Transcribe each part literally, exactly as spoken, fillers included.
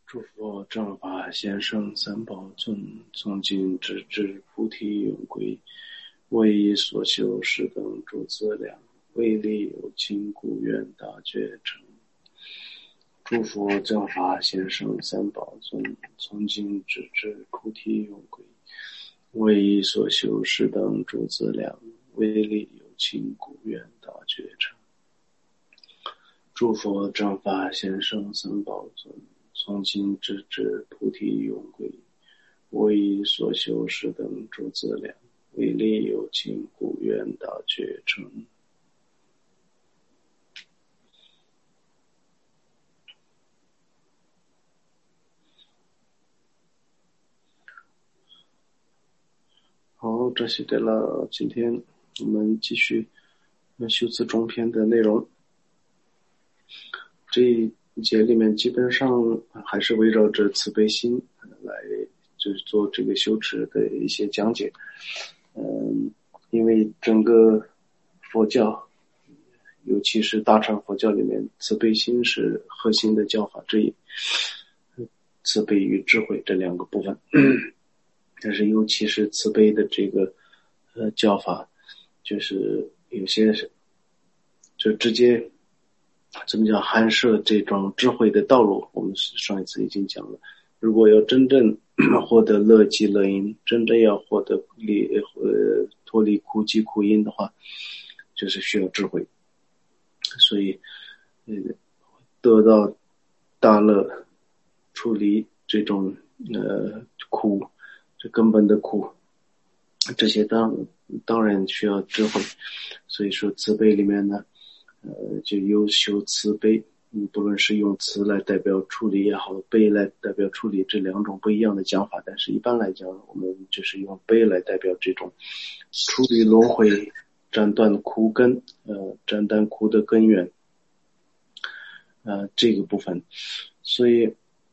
诸佛正法贤圣三宝尊，从今直至菩提永归，为以所修是等诸资粮，为利有情故愿大觉成。诸佛正法贤圣三宝尊，从今直至菩提永归，为以所修是等诸资粮，为利有情故愿大觉成。诸佛正法贤圣三宝尊，从今直至菩提永归，为以所修是等诸资粮，为利有情故愿大觉成。好，这是对了，今天我们继续修辞中篇的内容。这一节里面基本上还是围绕着慈悲心来就是做这个修持的一些讲解。嗯，因为整个佛教，尤其是大乘佛教里面，慈悲心是核心的教法之一，慈悲与智慧这两个部分。但是尤其是慈悲的这个呃教法，就是有些就直接怎么讲含摄这种智慧的道路。我们上一次已经讲了，如果要真正获得乐极乐因，真正要获得离呃脱离苦集苦因的话，就是需要智慧。所以呃得到大乐，处理这种呃苦，这根本的苦，这些当当然需要智慧。所以说慈悲里面呢，呃，就有修慈悲，嗯，不论是用慈来代表处理也好，悲来代表处理，这两种不一样的讲法。但是一般来讲，我们就是用悲来代表这种处理轮回、斩断苦根，呃，斩断苦的根源，呃，这个部分。所以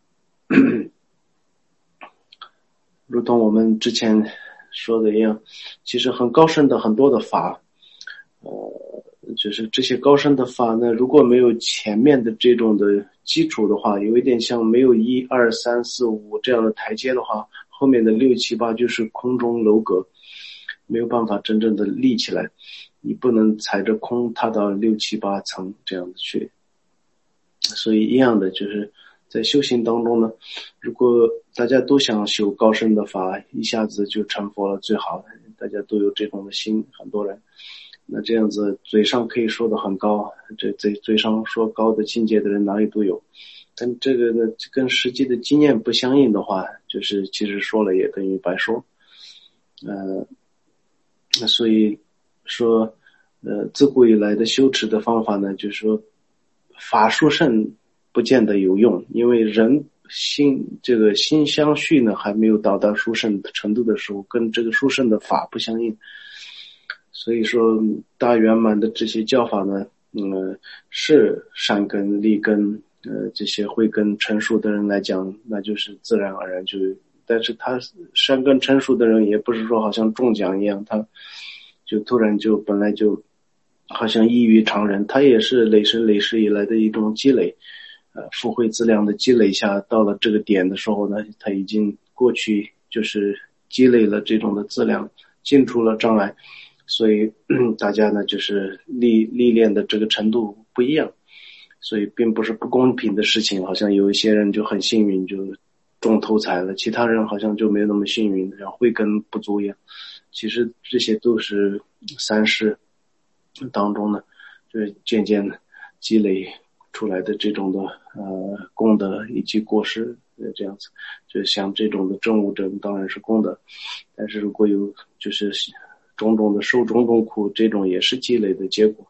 如同我们之前说的一样，其实很高深的很多的法，呃，就是这些高深的法呢，如果没有前面的这种的基础的话，有一点像没有一二三四五这样的台阶的话，后面的六七八就是空中楼阁，没有办法真正的立起来。你不能踩着空踏到六七八层这样的去。所以一样的，就是在修行当中呢，如果大家都想修高深的法，一下子就成佛了最好，大家都有这种的心，很多人，那这样子嘴上可以说的很高，这嘴嘴上说高的境界的人哪里都有，但这个呢跟实际的经验不相应的话，就是其实说了也等于白说。呃，所以说呃自古以来的修持的方法呢，就是说法殊胜不见得有用，因为人心这个心相续呢还没有到达殊胜的程度的时候，跟这个殊胜的法不相应。所以说大圆满的这些教法呢，嗯，是善根利根，呃，这些慧根成熟的人来讲，那就是自然而然就，但是他善根成熟的人也不是说好像中奖一样，他就突然就本来就好像异于常人，他也是累生累世以来的一种积累，呃，福慧资粮的积累下，到了这个点的时候呢，他已经过去就是积累了这种的资粮，进出了障碍，所以大家呢就是历历练的这个程度不一样，所以并不是不公平的事情，好像有一些人就很幸运就中头彩了，其他人好像就没有那么幸运，然后慧根不足一样。其实这些都是三世当中呢，就是渐渐积累出来的这种的呃功德以及过失，呃这样子，就像这种的证悟者当然是功德，但是如果有就是种种的受种种苦，这种也是积累的结果。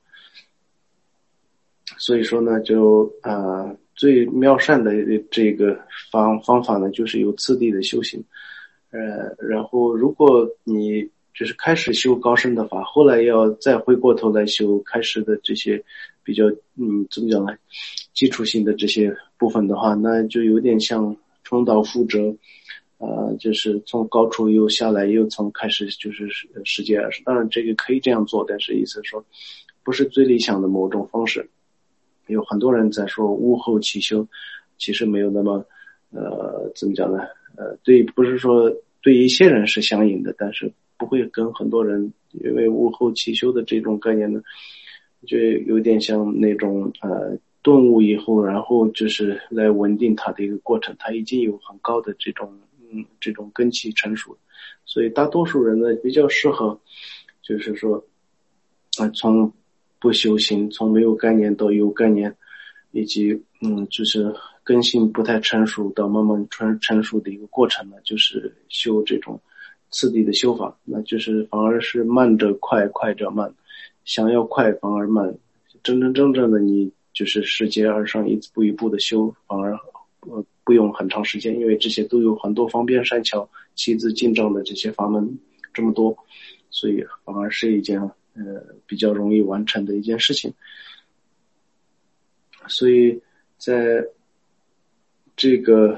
所以说呢，就啊、呃、最妙善的这个方方法呢，就是有次第的修行，呃，然后如果你就是开始修高深的法，后来要再回过头来修开始的这些比较嗯怎么讲呢，基础性的这些部分的话，那就有点像重蹈覆辙，呃，就是从高处又下来，又从开始就是世界二十。当然这个可以这样做，但是意思说不是最理想的某种方式。有很多人在说无后起修，其实没有那么呃，怎么讲呢？呃，对，不是说对一些人是相应的，但是不会跟很多人，因为无后起修的这种概念呢，就有点像那种呃顿悟以后，然后就是来稳定它的一个过程，它已经有很高的这种嗯这种根基成熟，所以大多数人呢比较适合，就是说，啊、呃，从不修行，从没有概念到有概念，以及嗯就是根性不太成熟到慢慢成成熟的一个过程呢，就是修这种次第的修法，那就是反而是慢着快，快着慢，想要快反而慢，真真正正的你就是世界而上一步一步的修，反而呃不用很长时间，因为这些都有很多方便善巧七字进账的这些法门这么多，所以反而是一件呃比较容易完成的一件事情。所以在这个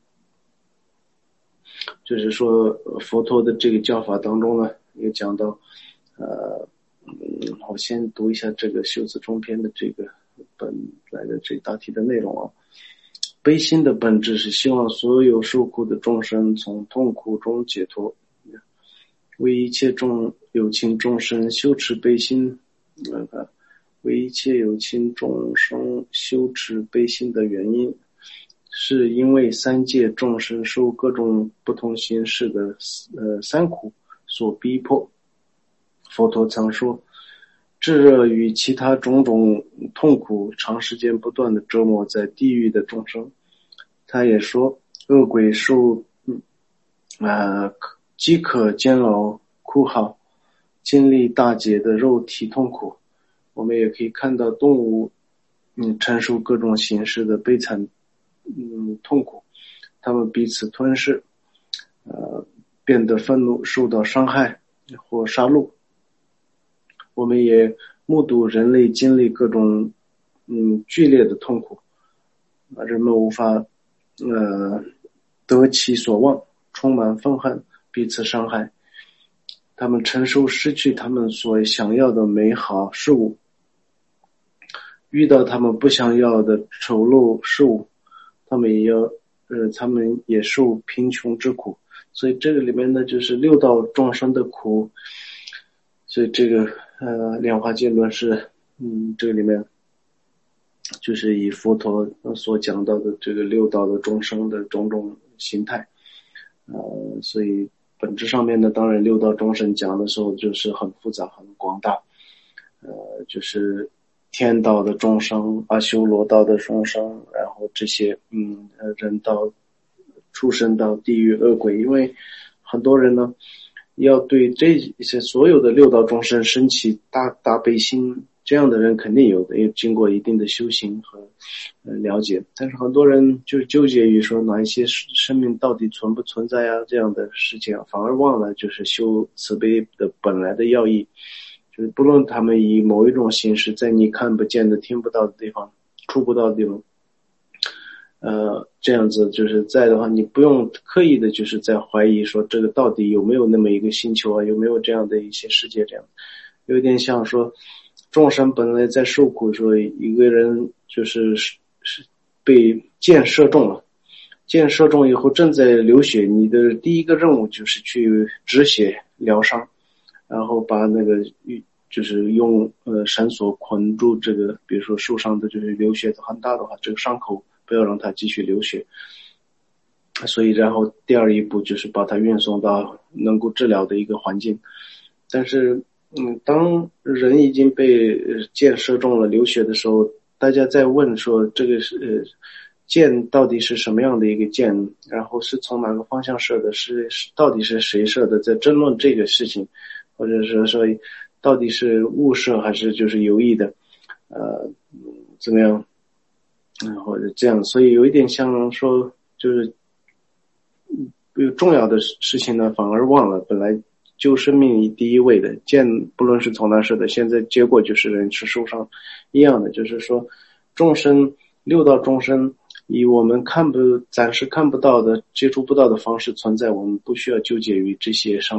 就是说佛陀的这个教法当中呢，也讲到呃嗯，我先读一下这个修辞中篇的这个本来的这大体的内容啊。悲心的本质是希望所有受苦的众生从痛苦中解脱，为一切众有情众生修持悲心，呃，为一切有情众生修持悲心的原因，是因为三界众生受各种不同形式的呃三苦所逼迫。佛陀曾说，炙热与其他种种痛苦长时间不断的折磨在地狱的众生。他也说，恶鬼受嗯呃饥渴煎熬哭嚎，经历大劫的肉体痛苦。我们也可以看到动物嗯承受各种形式的悲惨嗯痛苦，他们彼此吞噬，呃变得愤怒，受到伤害或杀戮。我们也目睹人类经历各种嗯剧烈的痛苦，人们无法呃得其所望，充满愤恨，彼此伤害。他们承受失去他们所想要的美好事物，遇到他们不想要的丑陋事物，他们也要呃他们也受贫穷之苦。所以这个里面呢，就是六道众生的苦。所以这个呃量化界论是嗯这个里面就是以佛陀所讲到的这个六道的众生的种种形态，呃所以本质上面呢，当然六道众生讲的时候就是很复杂很广大，呃就是天道的众生、阿修罗道的众生，然后这些嗯人道、畜生道、地狱、恶鬼，因为很多人呢要对这些所有的六道众生升起大大悲心，这样的人肯定有的，也经过一定的修行和呃了解。但是很多人就纠结于说哪一些生命到底存不存在啊，这样的事情啊，反而忘了就是修慈悲的本来的要义，就是不论他们以某一种形式在你看不见的、听不到的地方、触不到的地方。呃，这样子就是在的话，你不用刻意的，就是在怀疑说这个到底有没有那么一个星球啊，有没有这样的一些世界，这样有点像说众生本来在受苦，说一个人就是是被箭射中了，箭射中以后正在流血，你的第一个任务就是去止血疗伤，然后把那个就是用呃绳索捆住这个，比如说受伤的就是流血很大的话，这个伤口不要让它继续流血，所以然后第二一步就是把它运送到能够治疗的一个环境。但是嗯，当人已经被箭射中了流血的时候，大家在问说这个是呃箭到底是什么样的一个箭，然后是从哪个方向射的，是是到底是谁射的，在争论这个事情，或者是说到底是误射还是就是有意的呃怎么样，嗯，或者这样，所以有一点像说，就是有重要的事情呢，反而忘了，本来救生命以第一位的，箭不论是从哪射的，现在结果就是人是受伤一样的，就是说，众生六道众生以我们看不暂时看不到的、接触不到的方式存在，我们不需要纠结于这些上面，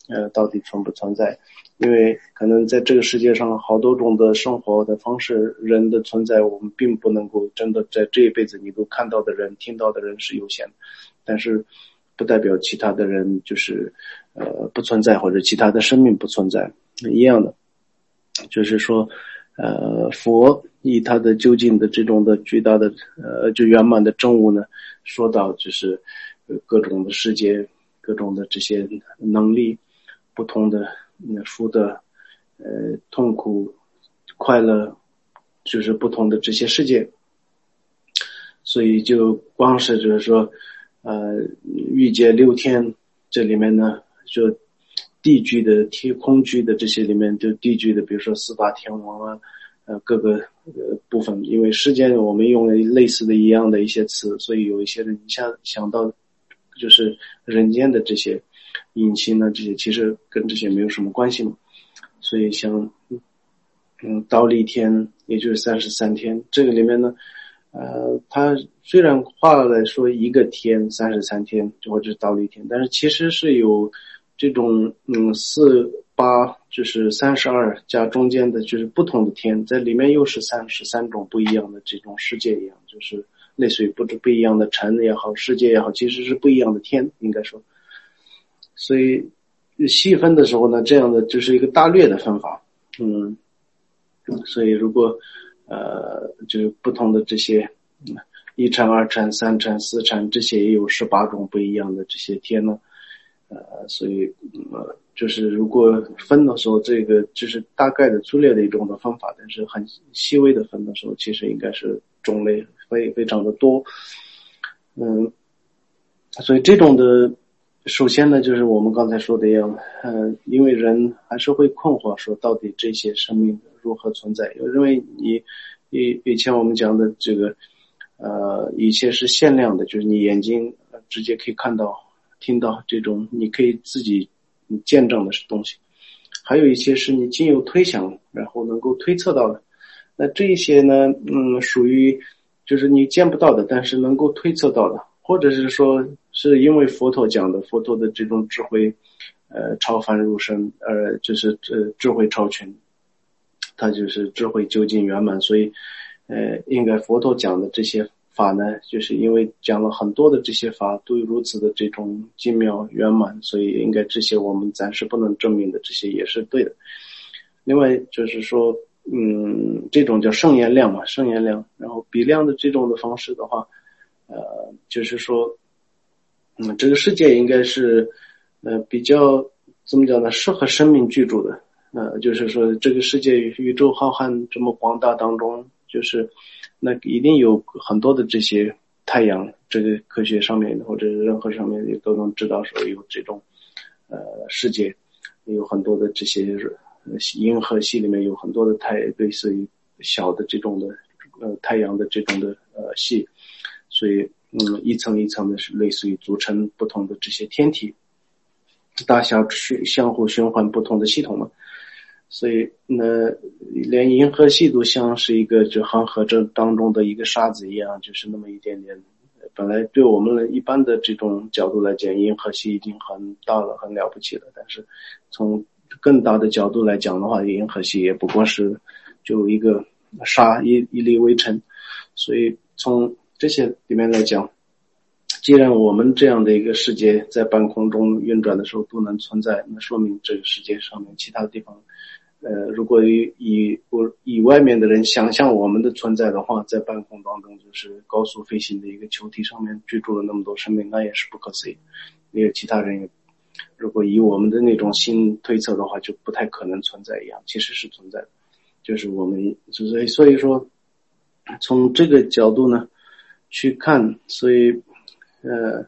呃到底存不存在。因为可能在这个世界上好多种的生活的方式，人的存在我们并不能够真的在这一辈子你都看到的人听到的人是有限的，但是不代表其他的人就是呃不存在，或者其他的生命不存在一样的。就是说呃佛以他的究竟的这种的巨大的呃就圆满的证悟呢，说到就是各种的世界，各种的这些能力，不同的福的呃痛苦快乐，就是不同的这些世界。所以就光是就是说呃欲界六天这里面呢，就地居的天空居的这些里面，就地居的比如说四大天王啊，呃各个呃部分，因为世间我们用了类似的一样的一些词，所以有一些人一下想到就是人间的这些引擎呢，这些其实跟这些没有什么关系嘛。所以像嗯倒立天也就是三十三天，这个里面呢呃它虽然画来说一个天三十三天或者是倒立天，但是其实是有这种嗯四八就是三十二加中间的就是不同的天，在里面又是三十三种不一样的这种世界一样，就是类似于不不一样的尘也好，世界也好，其实是不一样的天应该说。所以细分的时候呢，这样的就是一个大略的分法。嗯，所以如果呃就是不同的这些一禅二禅三禅四禅这些也有十八种不一样的这些天呢，呃所以呃就是如果分的时候，这个就是大概的粗略的一种的方法，但是很细微的分的时候，其实应该是种类非非常的多。嗯，所以这种的首先呢，就是我们刚才说的一样，呃，因为人还是会困惑说到底这些生命如何存在，因为你以以前我们讲的这个呃一些是限量的，就是你眼睛直接可以看到听到这种你可以自己见证的东西，还有一些是你经由推想然后能够推测到的，那这一些呢嗯属于就是你见不到的，但是能够推测到的，或者是说是因为佛陀讲的佛陀的这种智慧呃超凡入圣，呃就是呃智慧超群，他就是智慧究竟圆满，所以呃应该佛陀讲的这些法呢，就是因为讲了很多的这些法都有如此的这种精妙圆满，所以应该这些我们暂时不能证明的这些也是对的。另外就是说嗯这种叫圣言量嘛，圣言量，然后比量的这种的方式的话呃就是说嗯这个世界应该是呃比较怎么讲呢，适合生命居住的。呃就是说这个世界宇宙浩瀚这么广大当中，就是那一定有很多的这些太阳，这个科学上面或者任何上面也都能知道说有这种呃世界，有很多的这些银河系里面有很多的太类似于小的这种的呃太阳的这种的呃系，所以嗯一层一层的是类似于组成不同的这些天体，大小相互循环不同的系统嘛。所以呢连银河系都像是一个就恒河这当中的一个沙子一样，就是那么一点点，本来对我们一般的这种角度来讲，银河系已经很大了很了不起了，但是从更大的角度来讲的话，银河系也不过是就一个沙一一粒微尘。所以从这些里面来讲，既然我们这样的一个世界在半空中运转的时候都能存在，那说明这个世界上面其他地方呃，如果以以以外面的人想象我们的存在的话，在半空当中就是高速飞行的一个球体上面居住了那么多生命，那也是不可思议。因为其他人也如果以我们的那种新推测的话，就不太可能存在一样，其实是存在的。就是我们就是所以说从这个角度呢去看，所以呃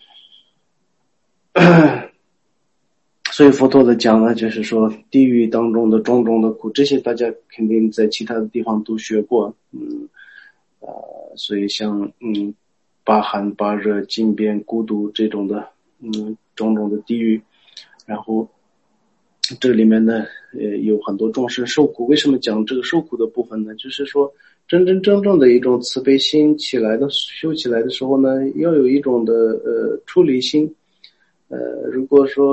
所以佛陀的讲呢，就是说地狱当中的种种的苦，这些大家肯定在其他的地方都学过。嗯呃所以像嗯八寒八热惊变孤独这种的嗯种种的地狱，然后这里面呢呃有很多众生受苦。为什么讲这个受苦的部分呢？就是说真真正正的一种慈悲心起来的修起来的时候呢，要有一种的呃出离心。呃如果说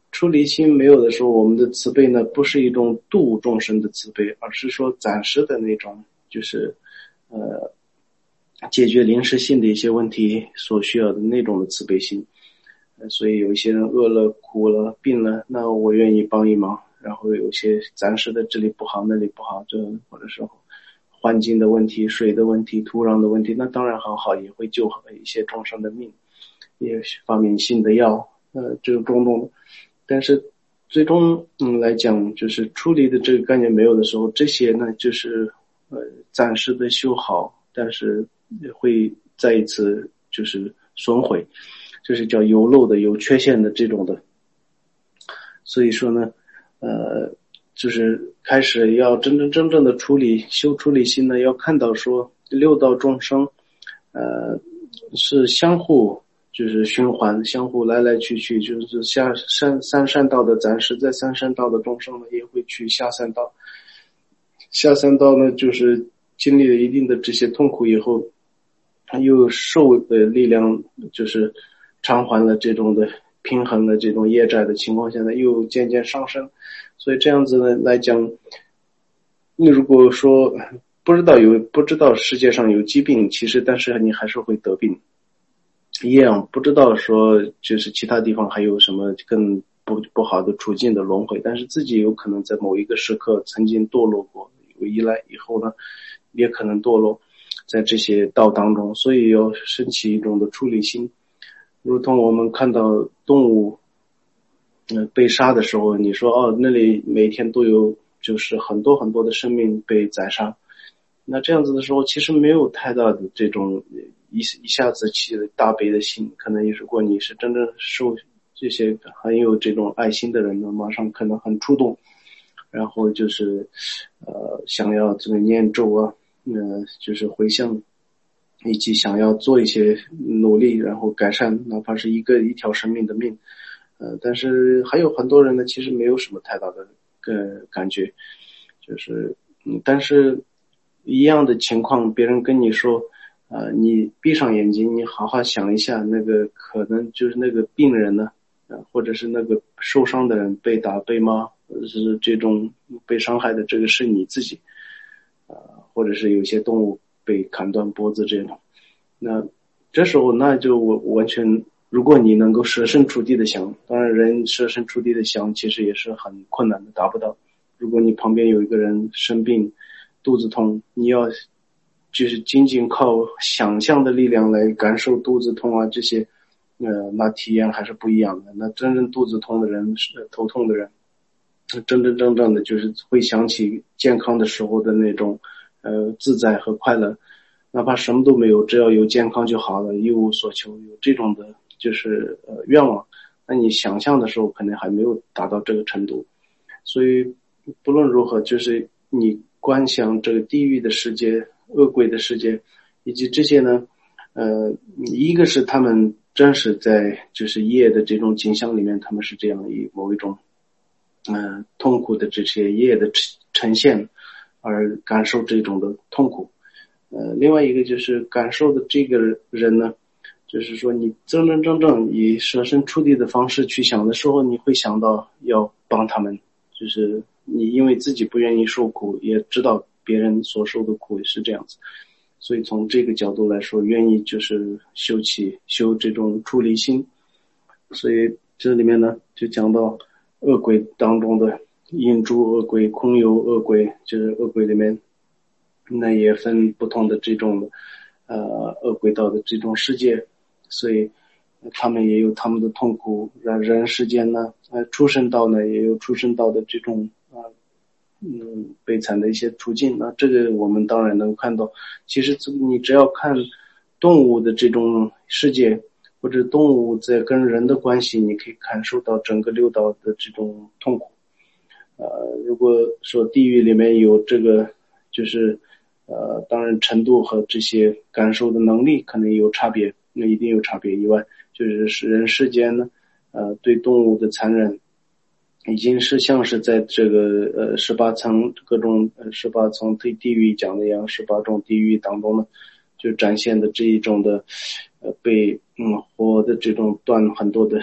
出离心没有的时候，我们的慈悲呢，不是一种度众生的慈悲，而是说暂时的那种，就是呃解决临时性的一些问题所需要的那种的慈悲心。呃所以有一些人饿了、苦了、病了，那我愿意帮一忙。然后有些暂时的这里不好那里不好，这或者是环境的问题、水的问题、土壤的问题，那当然很好，也会救好一些众生的命，也发明新的药，呃，这个种种。但是最终嗯来讲，就是出离的这个概念没有的时候，这些呢就是呃暂时的修好，但是会再一次就是损毁，就是叫有漏的、有缺陷的这种的。所以说呢，呃，就是开始要真真正正的处理修出离心呢，要看到说六道众生，呃，是相互就是循环，相互来来去去，就是下三三善道的暂时在三善道的众生呢，也会去下三道，下三道呢，就是经历了一定的这些痛苦以后，又受的力量就是偿还了这种的平衡的这种业债的情况下呢，又渐渐上升。所以这样子呢来讲，你如果说不知道有不知道世界上有疾病，其实但是你还是会得病一样，不知道说就是其他地方还有什么更不不好的处境的轮回，但是自己有可能在某一个时刻曾经堕落过，有依赖以后呢也可能堕落在这些道当中，所以要升起一种的出离心。如同我们看到动物呃被杀的时候，你说哦那里每天都有就是很多很多的生命被宰杀，那这样子的时候其实没有太大的这种一一下子起了大悲的心，可能如果你是真正受这些很有这种爱心的人呢，马上可能很触动，然后就是呃想要这个念咒啊，呃就是回向，以及想要做一些努力，然后改善哪怕是一个一条生命的命。呃，但是还有很多人呢，其实没有什么太大的呃感觉，就是嗯，但是一样的情况，别人跟你说，呃，你闭上眼睛，你好好想一下，那个可能就是那个病人呢，呃，或者是那个受伤的人被打被骂，或者是这种被伤害的这个是你自己，呃，或者是有些动物被砍断脖子这种，那这时候那就我完全。如果你能够设身处地的想，当然人设身处地的想其实也是很困难的，达不到。如果你旁边有一个人生病肚子痛，你要就是仅仅靠想象的力量来感受肚子痛啊这些呃那体验还是不一样的。那真正肚子痛的人，头痛的人，真真正正的就是会想起健康的时候的那种呃自在和快乐，哪怕什么都没有，只要有健康就好了，一无所求，有这种的就是呃愿望，那你想象的时候可能还没有达到这个程度。所以不论如何，就是你观想这个地狱的世界、恶鬼的世界，以及这些呢，呃，一个是他们真实在就是业的这种景象里面，他们是这样一某一种嗯、呃、痛苦的这些业的呈现，而感受这种的痛苦。呃，另外一个就是感受的这个人呢，就是说你真真正正以设身处地的方式去想的时候，你会想到要帮他们，就是你因为自己不愿意受苦，也知道别人所受的苦也是这样子，所以从这个角度来说，愿意就是修起修这种出离心。所以这里面呢就讲到恶鬼当中的引诸恶鬼、空有恶鬼，就是恶鬼里面那也分不同的这种呃恶鬼道的这种世界，所以他们也有他们的痛苦。人人世间呢，呃，畜生道呢也有畜生道的这种啊、呃，嗯，悲惨的一些处境。那这个我们当然能看到，其实你只要看动物的这种世界，或者动物在跟人的关系，你可以感受到整个六道的这种痛苦。呃，如果说地狱里面有这个，就是呃，当然程度和这些感受的能力可能有差别，那一定有差别以外，就是人世间呢，呃，对动物的残忍，已经是像是在这个呃十八层各种呃十八层对地狱讲的一样，十八种地狱当中呢，就展现的这一种的呃被嗯活的这种断很多的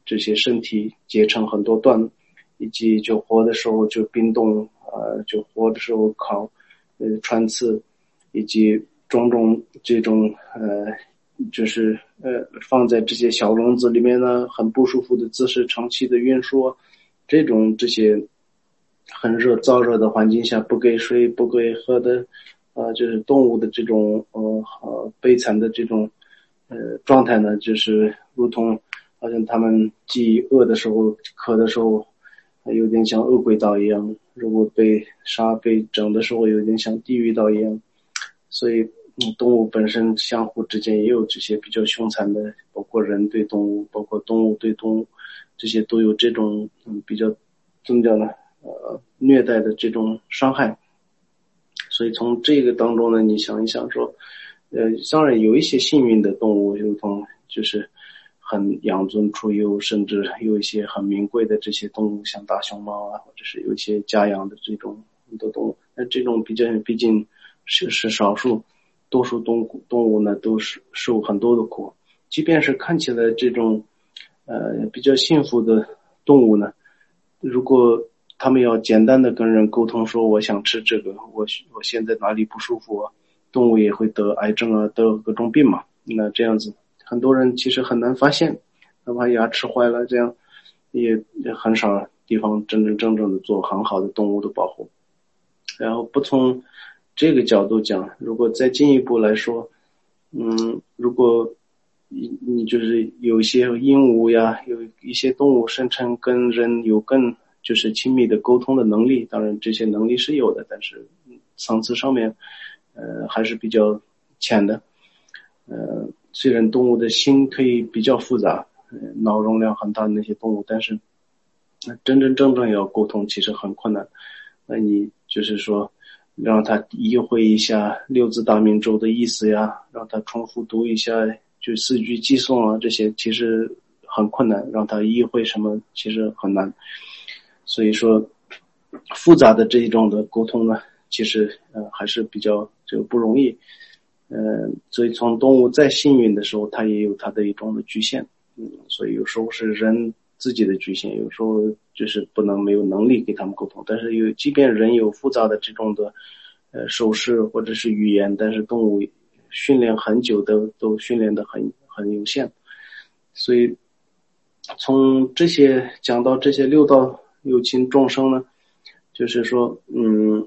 这些身体结成很多段，以及就活的时候就冰冻，呃，就活的时候烤，呃，穿刺，以及种种这种呃，就是呃放在这些小笼子里面呢，很不舒服的姿势长期的运输，这种这些很热燥热的环境下不给水不给喝的，呃，就是动物的这种呃呃悲惨的这种呃状态呢，就是如同好像他们饥饿的时候渴的时候，有点像恶鬼岛一样，如果被杀被整的时候有点像地狱岛一样。所以嗯，动物本身相互之间也有这些比较凶残的，包括人对动物，包括动物对动物，这些都有这种嗯比较怎么讲呢呃虐待的这种伤害。所以从这个当中呢，你想一想说呃当然有一些幸运的动物，如同就是很养尊处优，甚至有一些很名贵的这些动物，像大熊猫啊，或者是有一些家养的这种很多动物，那这种比较毕竟是是少数，多数动物动物呢都是受很多的苦。即便是看起来这种呃比较幸福的动物呢，如果他们要简单的跟人沟通说我想吃这个，我我现在哪里不舒服啊，动物也会得癌症啊，得各种病嘛。那这样子很多人其实很难发现，哪怕牙齿坏了，这样也也很少地方真真正正的做很好的动物的保护。然后不从这个角度讲，如果再进一步来说，嗯，如果你你就是有一些鹦鹉呀，有一些动物声称跟人有更就是亲密的沟通的能力，当然这些能力是有的，但是层次上面呃还是比较浅的。呃虽然动物的心可以比较复杂，呃脑容量很大的那些动物，但是真真正正要沟通其实很困难。那你就是说让他意会一下六字大明咒的意思呀，让他重复读一下就四句寄送啊，这些其实很困难，让他意会什么其实很难。所以说复杂的这一种的沟通呢，其实呃还是比较这个不容易。呃所以从动物再幸运的时候，它也有它的一种的局限。嗯所以有时候是人自己的局限，有时候就是不能没有能力给他们沟通。但是有即便人有复杂的这种的呃手势或者是语言，但是动物训练很久的都训练的很很有限。所以从这些讲到这些六道有情众生呢，就是说嗯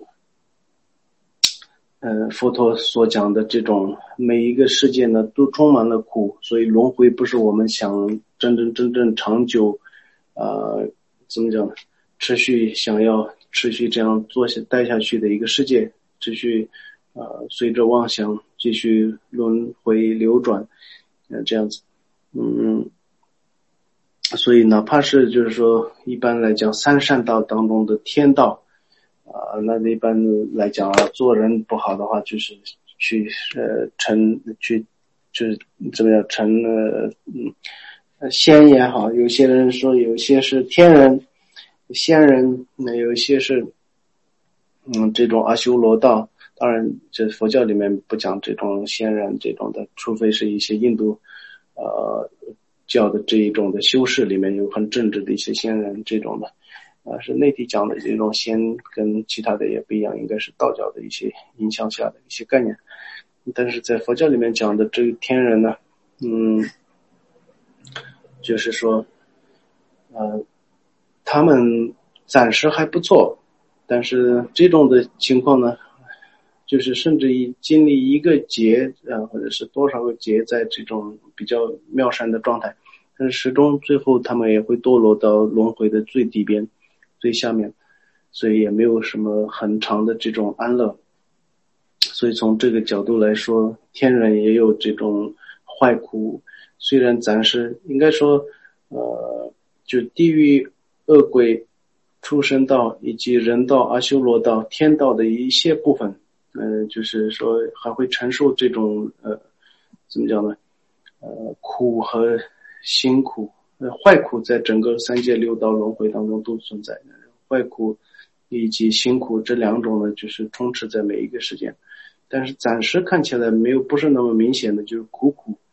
呃佛陀所讲的这种每一个世界呢都充满了苦，所以轮回不是我们想真正真正长久呃怎么讲呢持续想要持续这样做下待下去的一个世界，持续呃随着妄想继续轮回流转呃这样子。嗯所以哪怕是就是说一般来讲三善道当中的天道啊、呃，那一般来讲啊，做人不好的话就是去呃成去就是怎么样成呃嗯仙也好，有些人说有些是天人仙人，那有一些是嗯这种阿修罗道。当然这佛教里面不讲这种仙人这种的，除非是一些印度呃教的这一种的修士里面有很正直的一些仙人这种的，啊、呃，是内地讲的这种仙跟其他的也不一样，应该是道教的一些影响下的一些概念。但是在佛教里面讲的这个天人呢，嗯，就是说，呃，他们暂时还不错，但是这种的情况呢，就是甚至于经历一个劫啊、呃，或者是多少个劫，在这种比较妙善的状态，但是始终最后他们也会堕落到轮回的最底边、最下面，所以也没有什么很长的这种安乐。所以从这个角度来说，天人也有这种坏苦，虽然暂时应该说，呃，就地狱、恶鬼、畜生道以及人道、阿修罗道、天道的一些部分。呃，就是说还会承受这种呃，怎么讲呢？呃，苦和辛苦，呃，坏苦在整个三界六道轮回当中都存在的，坏苦以及辛苦这两种呢，就是充斥在每一个世界。但是暂时看起来没有不是那么明显的，就是苦苦，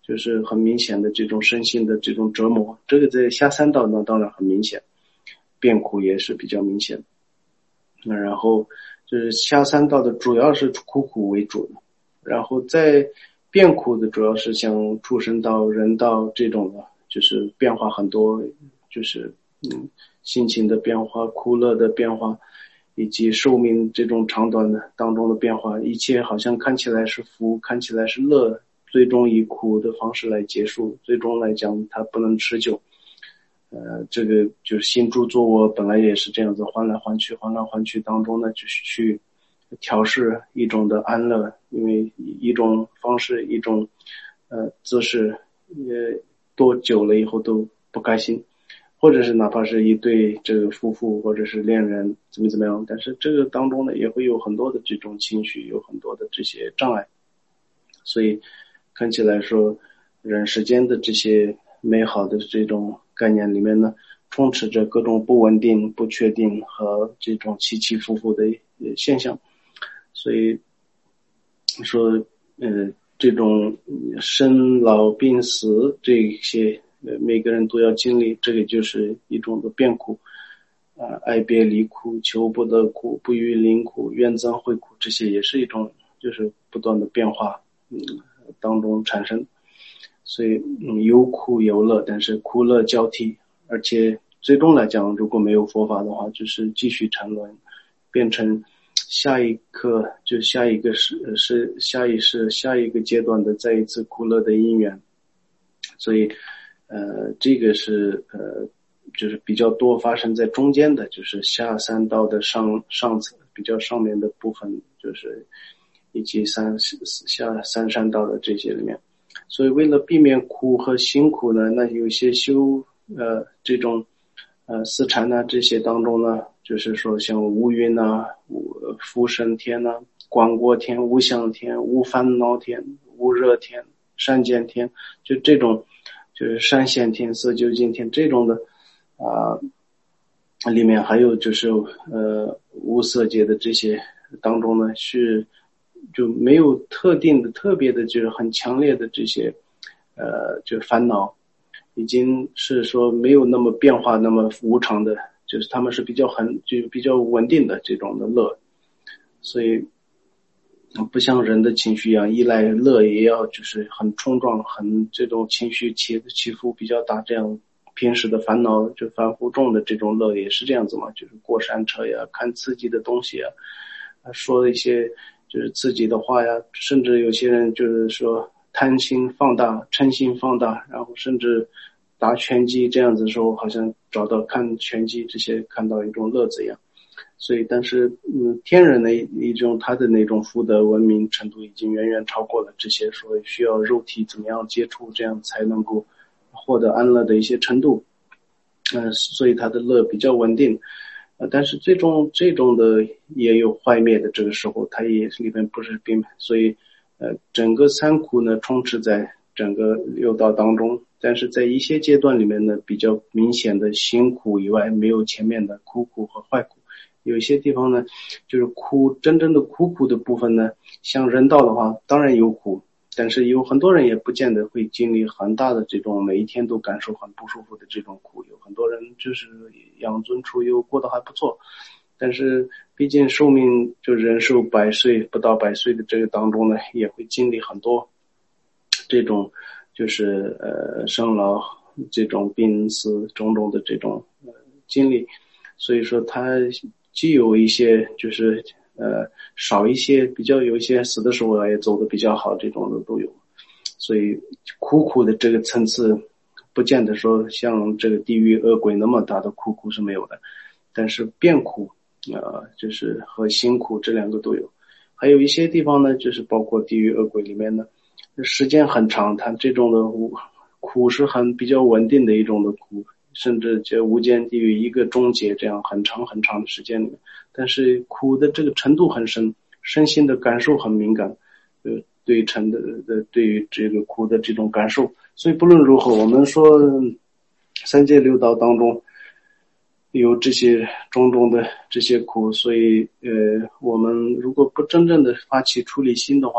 就是很明显的这种身心的这种折磨。这个在下三道呢，当然很明显，变苦也是比较明显。那然后就是下三道的主要是苦苦为主的，然后在变苦的主要是像畜生道、人道这种的，就是变化很多，就是嗯心情的变化、苦乐的变化，以及寿命这种长短的当中的变化，一切好像看起来是福，看起来是乐，最终以苦的方式来结束，最终来讲它不能持久。呃，这个就是心住坐卧本来也是这样子，换来换去，换来换去当中呢，就是去调试一种的安乐，因为一种方式、一种呃姿势，也多久了以后都不开心，或者是哪怕是一对这个夫妇或者是恋人怎么怎么样，但是这个当中呢也会有很多的这种情绪，有很多的这些障碍，所以看起来说人世间的这些美好的这种概念里面呢，充斥着各种不稳定、不确定和这种起起伏伏的现象。所以说呃这种生老病死这些呃每个人都要经历，这个就是一种的变苦啊、呃，爱别离苦、求不得苦、不欲临苦、怨憎会苦，这些也是一种就是不断的变化嗯当中产生。所以嗯有苦有乐，但是苦乐交替，而且最终来讲如果没有佛法的话，就是继续沉沦，变成下一刻就下一个是是下一世下一个阶段的再一次苦乐的因缘。所以呃这个是呃就是比较多发生在中间的，就是下三道的上上层比较上面的部分，就是以及三下三山道的这些里面。所以为了避免苦和辛苦呢，那有些修呃这种呃四禅啊这些当中呢，就是说像无云啊、福生天啊、广果天、无相天、无烦恼天、无热天、善见天，就这种就是善现天、色究竟天这种的啊、呃，里面还有就是呃无色界的这些当中呢是就没有特定的特别的就是很强烈的这些呃就是烦恼，已经是说没有那么变化那么无常的，就是他们是比较很就比较稳定的这种的乐。所以不像人的情绪一样依赖乐也要就是很冲撞，很这种情绪起起伏比较大，这样平时的烦恼就反复重的这种乐也是这样子嘛，就是过山车呀，看刺激的东西啊，说一些就是刺激的话呀，甚至有些人就是说贪心放大、嗔心放大，然后甚至打拳击这样子的时候，好像找到看拳击这些看到一种乐子一样。所以但是嗯，天人的一种他的那种福德文明程度已经远远超过了这些所谓需要肉体怎么样接触这样才能够获得安乐的一些程度。嗯、呃，所以他的乐比较稳定。呃，但是最终这种的也有坏灭的这个时候，它也里面不是并所以呃整个三苦呢充斥在整个六道当中，但是在一些阶段里面呢比较明显的辛苦以外，没有前面的苦苦和坏苦。有一些地方呢就是苦真正的苦苦的部分呢，像人道的话当然有苦，但是有很多人也不见得会经历很大的这种每一天都感受很不舒服的这种苦，有很多人就是养尊处优过得还不错，但是毕竟寿命就人寿百岁不到百岁的这个当中呢，也会经历很多这种就是呃生老这种病死种种的这种呃经历，所以说他既有一些就是呃少一些比较有一些死的时候也走得比较好，这种的都有。所以苦苦的这个层次不见得说像这个地狱恶鬼那么大的苦苦是没有的，但是变苦呃就是和辛苦这两个都有。还有一些地方呢就是包括地狱恶鬼里面呢时间很长，它这种的苦是很比较稳定的一种的苦，甚至这无间地狱一个终结这样很长很长的时间里面，但是苦的这个程度很深，身心的感受很敏感，呃，对成的的对于这个苦的这种感受。所以不论如何，我们说三界六道当中有这些种种的这些苦，所以呃，我们如果不真正的发起出离心的话，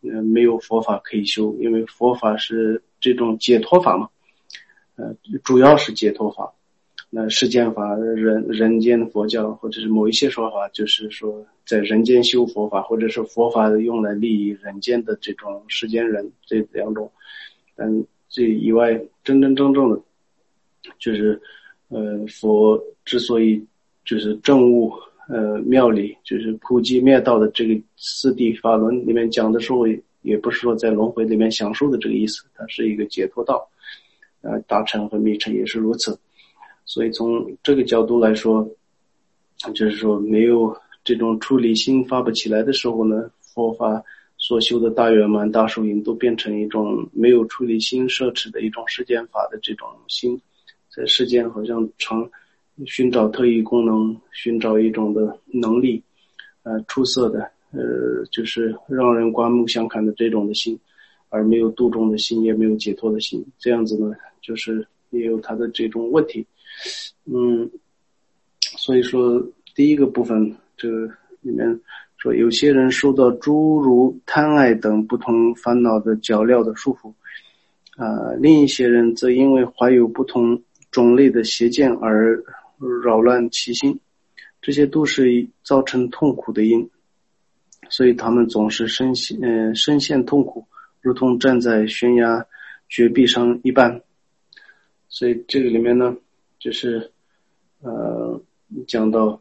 呃没有佛法可以修，因为佛法是这种解脱法嘛，呃主要是解脱法。那世间法人人间佛教或者是某一些说法就是说在人间修佛法，或者是佛法用来利益人间的这种世间人，这两种。但这以外真真正正的就是呃佛之所以就是证悟呃妙理，就是普济灭道的这个四谛法轮里面讲的时候，也不是说在轮回里面享受的这个意思，它是一个解脱道，呃大乘和密乘也是如此。所以从这个角度来说，就是说没有这种出离心发不起来的时候呢，佛法所修的大圆满大寿因都变成一种没有出离心摄持的一种世间法的这种心，在世间好像常寻找特异功能，寻找一种的能力，呃出色的呃就是让人刮目相看的这种的心，而没有度众的心，也没有解脱的心，这样子呢就是也有它的这种问题。嗯，所以说第一个部分这个里面说，有些人受到诸如贪爱等不同烦恼的脚镣的束缚，啊、呃，另一些人则因为怀有不同种类的邪见而扰乱其心，这些都是造成痛苦的因，所以他们总是深陷呃深陷痛苦，如同站在悬崖绝壁上一般。所以这个里面呢，就是呃讲到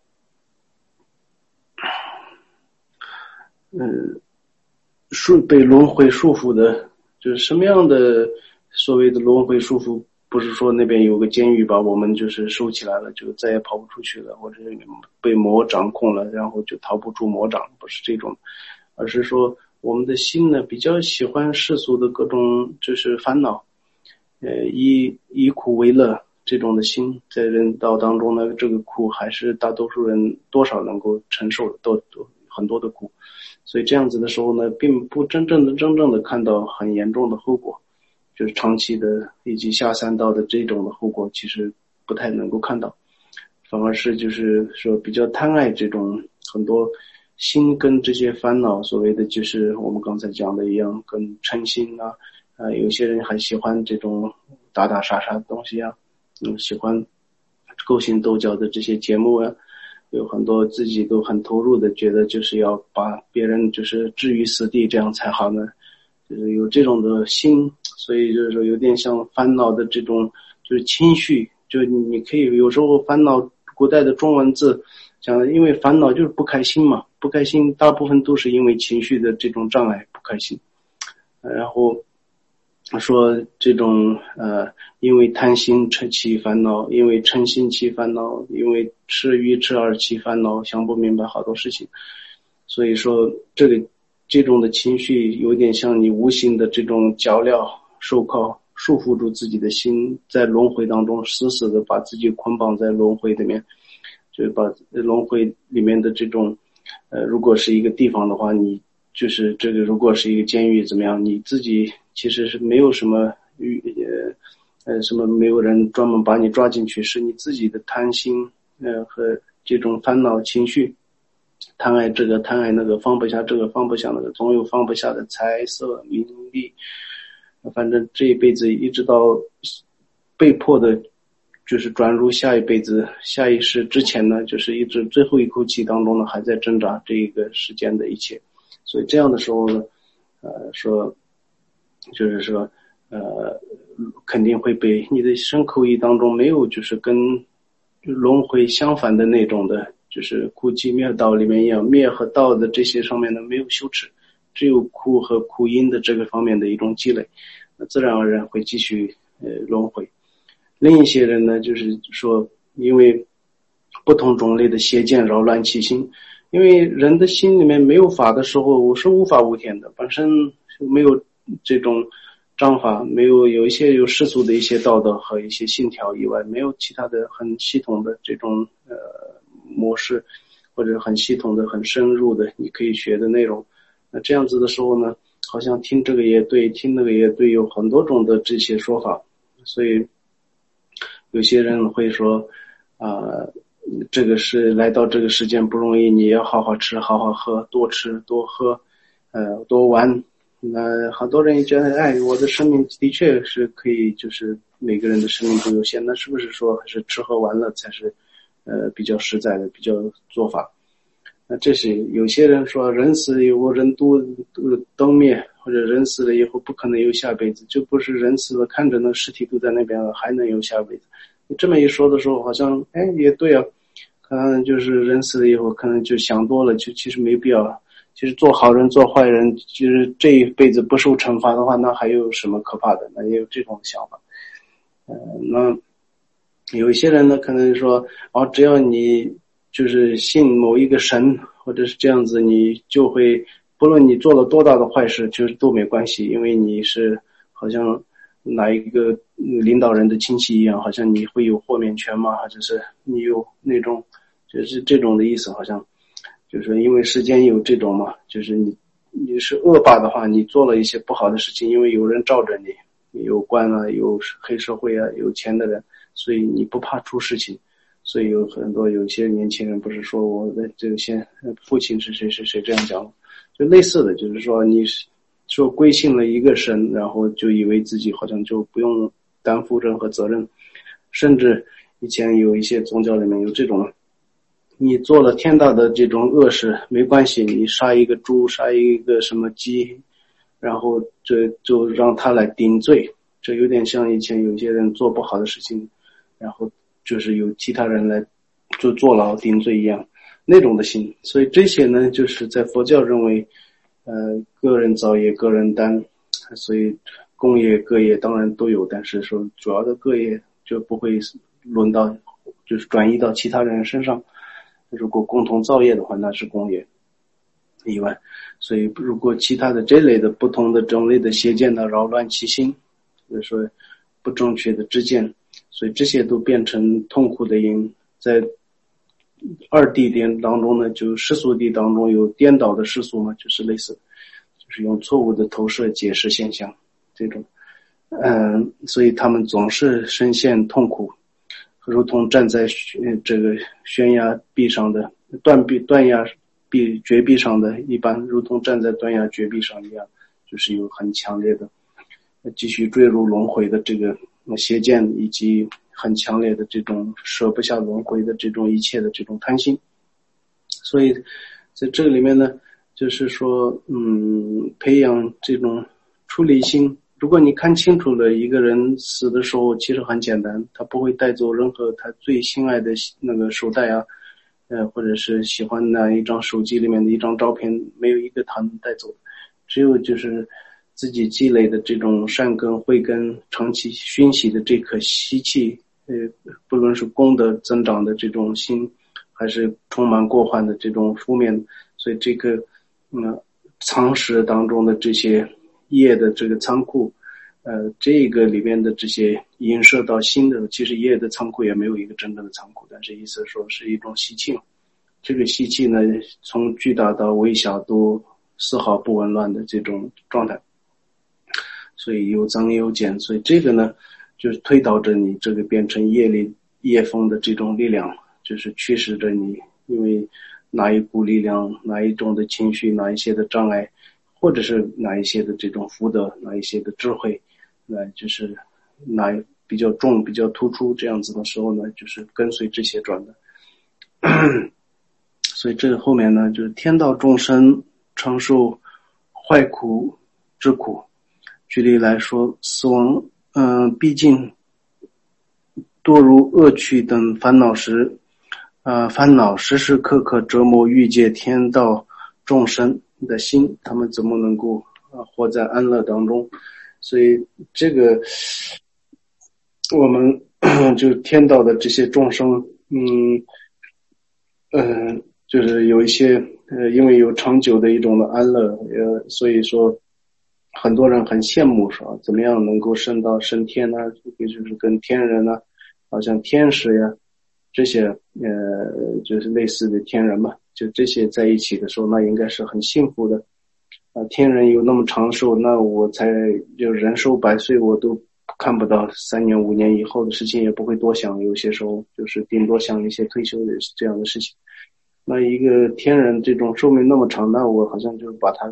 嗯束被轮回束缚的，就是什么样的所谓的轮回束缚，不是说那边有个监狱把我们就是收起来了，就再也跑不出去了，或者被魔掌控了，然后就逃不出魔掌，不是这种，而是说我们的心呢比较喜欢世俗的各种就是烦恼，呃以以苦为乐，这种的心在人道当中呢，这个苦还是大多数人多少能够承受的，都都很多的苦，所以这样子的时候呢，并不真正的真正的看到很严重的后果，就是长期的以及下三道的这种的后果，其实不太能够看到，反而是就是说比较贪爱这种很多心跟这些烦恼，所谓的就是我们刚才讲的一样，跟嗔心啊，呃，有些人还喜欢这种打打杀杀的东西啊，嗯，喜欢勾心斗角的这些节目啊，有很多自己都很投入的，觉得就是要把别人就是置于死地，这样才好呢，就是有这种的心，所以就是说有点像烦恼的这种就是情绪，就你可以有时候烦恼，古代的中文字讲的，因为烦恼就是不开心嘛，不开心大部分都是因为情绪的这种障碍不开心，然后说这种呃，因为贪心起烦恼，因为嗔心起烦恼，因为痴愚痴而起烦恼，想不明白好多事情。所以说这个这种的情绪有点像你无形的这种脚镣手铐，束缚住自己的心，在轮回当中死死的把自己捆绑在轮回里面，就是把轮回里面的这种呃，如果是一个地方的话，你就是这个如果是一个监狱怎么样，你自己其实是没有什么呃呃什么没有人专门把你抓进去，是你自己的贪心呃和这种烦恼情绪，贪爱这个贪爱那个，放不下这个放不下那个，总有放不下的财色名利，反正这一辈子一直到被迫的就是转入下一辈子下一世之前呢，就是一直最后一口气当中呢还在挣扎这一个世间的一切。所以这样的时候呢呃说就是说呃肯定会被你的身口意当中没有就是跟轮回相反的那种的，就是苦集灭道里面一样，灭和道的这些上面呢没有羞耻，只有苦和苦因的这个方面的一种积累，那自然而然会继续呃轮回。另一些人呢就是说因为不同种类的邪见扰乱其心，因为人的心里面没有法的时候是无法无天的，本身没有这种章法，没有有一些有世俗的一些道德和一些信条以外，没有其他的很系统的这种呃模式，或者很系统的很深入的你可以学的内容。那这样子的时候呢，好像听这个也对，听那个也对，有很多种的这些说法，所以有些人会说啊、呃，这个是来到这个世间不容易，你要好好吃好好喝，多吃多喝， 呃多玩。那很多人也觉得，哎，我的生命的确是可以，就是每个人的生命都有限，那是不是说还是吃喝玩乐才是呃比较实在的比较做法？那这是有些人说人死了以后人都都灯灭，或者人死了以后不可能有下辈子，就不是人死了看着那尸体都在那边了还能有下辈子。你这么一说的时候好像哎也对啊，可能就是人死了以后可能就想多了，就其实没必要。其实做好人做坏人，就是这一辈子不受惩罚的话，那还有什么可怕的？那也有这种想法。呃，那有一些人呢可能说哦，只要你就是信某一个神或者是这样子，你就会不论你做了多大的坏事就是都没关系，因为你是好像哪一个领导人的亲戚一样，好像你会有豁免权嘛，或者是你有那种就是这种的意思，好像就是因为时间有这种嘛，就是你你是恶霸的话，你做了一些不好的事情，因为有人罩着你，有官啊，有黑社会啊，有钱的人，所以你不怕出事情。所以有很多有一些年轻人不是说我的这个先父亲是谁谁谁这样讲，就类似的，就是说你说归信了一个神，然后就以为自己好像就不用担负任何责任，甚至以前有一些宗教里面有这种，你做了天大的这种恶事没关系，你杀一个猪杀一个什么鸡，然后这就让他来顶罪，这有点像以前有些人做不好的事情，然后就是有其他人来就坐牢顶罪一样那种的心。所以这些呢就是在佛教认为呃，个人造业个人担，所以共业各业当然都有，但是说主要的各业就不会轮到就是转移到其他人身上。如果共同造业的话那是共业以外，所以如果其他的这类的不同的种类的邪见呢扰乱其心，或者说不正确的知见，所以这些都变成痛苦的因。在二谛点当中呢，就世俗谛当中有颠倒的世俗嘛，就是类似就是用错误的投射解释现象这种，嗯，所以他们总是深陷痛苦，如同站在这个悬崖壁上的断壁断崖壁绝壁上的一般，如同站在断崖绝壁上一样，就是有很强烈的继续坠入轮回的这个邪见，以及很强烈的这种舍不下轮回的这种一切的这种贪心。所以在这里面呢，就是说嗯，培养这种出离心。如果你看清楚了一个人死的时候其实很简单，他不会带走任何他最心爱的那个手袋啊，呃，或者是喜欢那一张手机里面的一张照片，没有一个他能带走，只有就是自己积累的这种善根慧根长期熏习的这颗习气，呃，不论是功德增长的这种心，还是充满过患的这种负面，所以这个嗯藏识当中的这些业的这个仓库，呃，这个里面的这些引射到新的，其实业的仓库也没有一个真正的仓库，但是意思说是一种习气。这个习气呢，从巨大到微小都丝毫不紊乱的这种状态，所以有增有减，所以这个呢，就是推导着你这个变成业力业风的这种力量，就是驱使着你，因为哪一股力量，哪一种的情绪，哪一些的障碍，或者是哪一些的这种福德，哪一些的智慧，那就是哪比较重比较突出这样子的时候呢，就是跟随这些转的。所以这个后面呢，就是天道众生承受坏苦之苦。举例来说，死亡嗯、呃，毕竟堕入恶趣等烦恼时，呃，烦恼时时刻刻折磨欲界天道众生的心，他们怎么能够呃活在安乐当中？所以这个我们就天道的这些众生，嗯，呃，就是有一些呃，因为有长久的一种的安乐，呃，所以说很多人很羡慕说怎么样能够升到升天呢？也就是跟天人呢，好像天使呀这些呃，就是类似的天人嘛，就这些在一起的时候，那应该是很幸福的。啊，天人有那么长寿，那我才就人寿百岁，我都看不到三年五年以后的事情，也不会多想，有些时候就是顶多想一些退休的这样的事情。那一个天人这种寿命那么长，那我好像就把他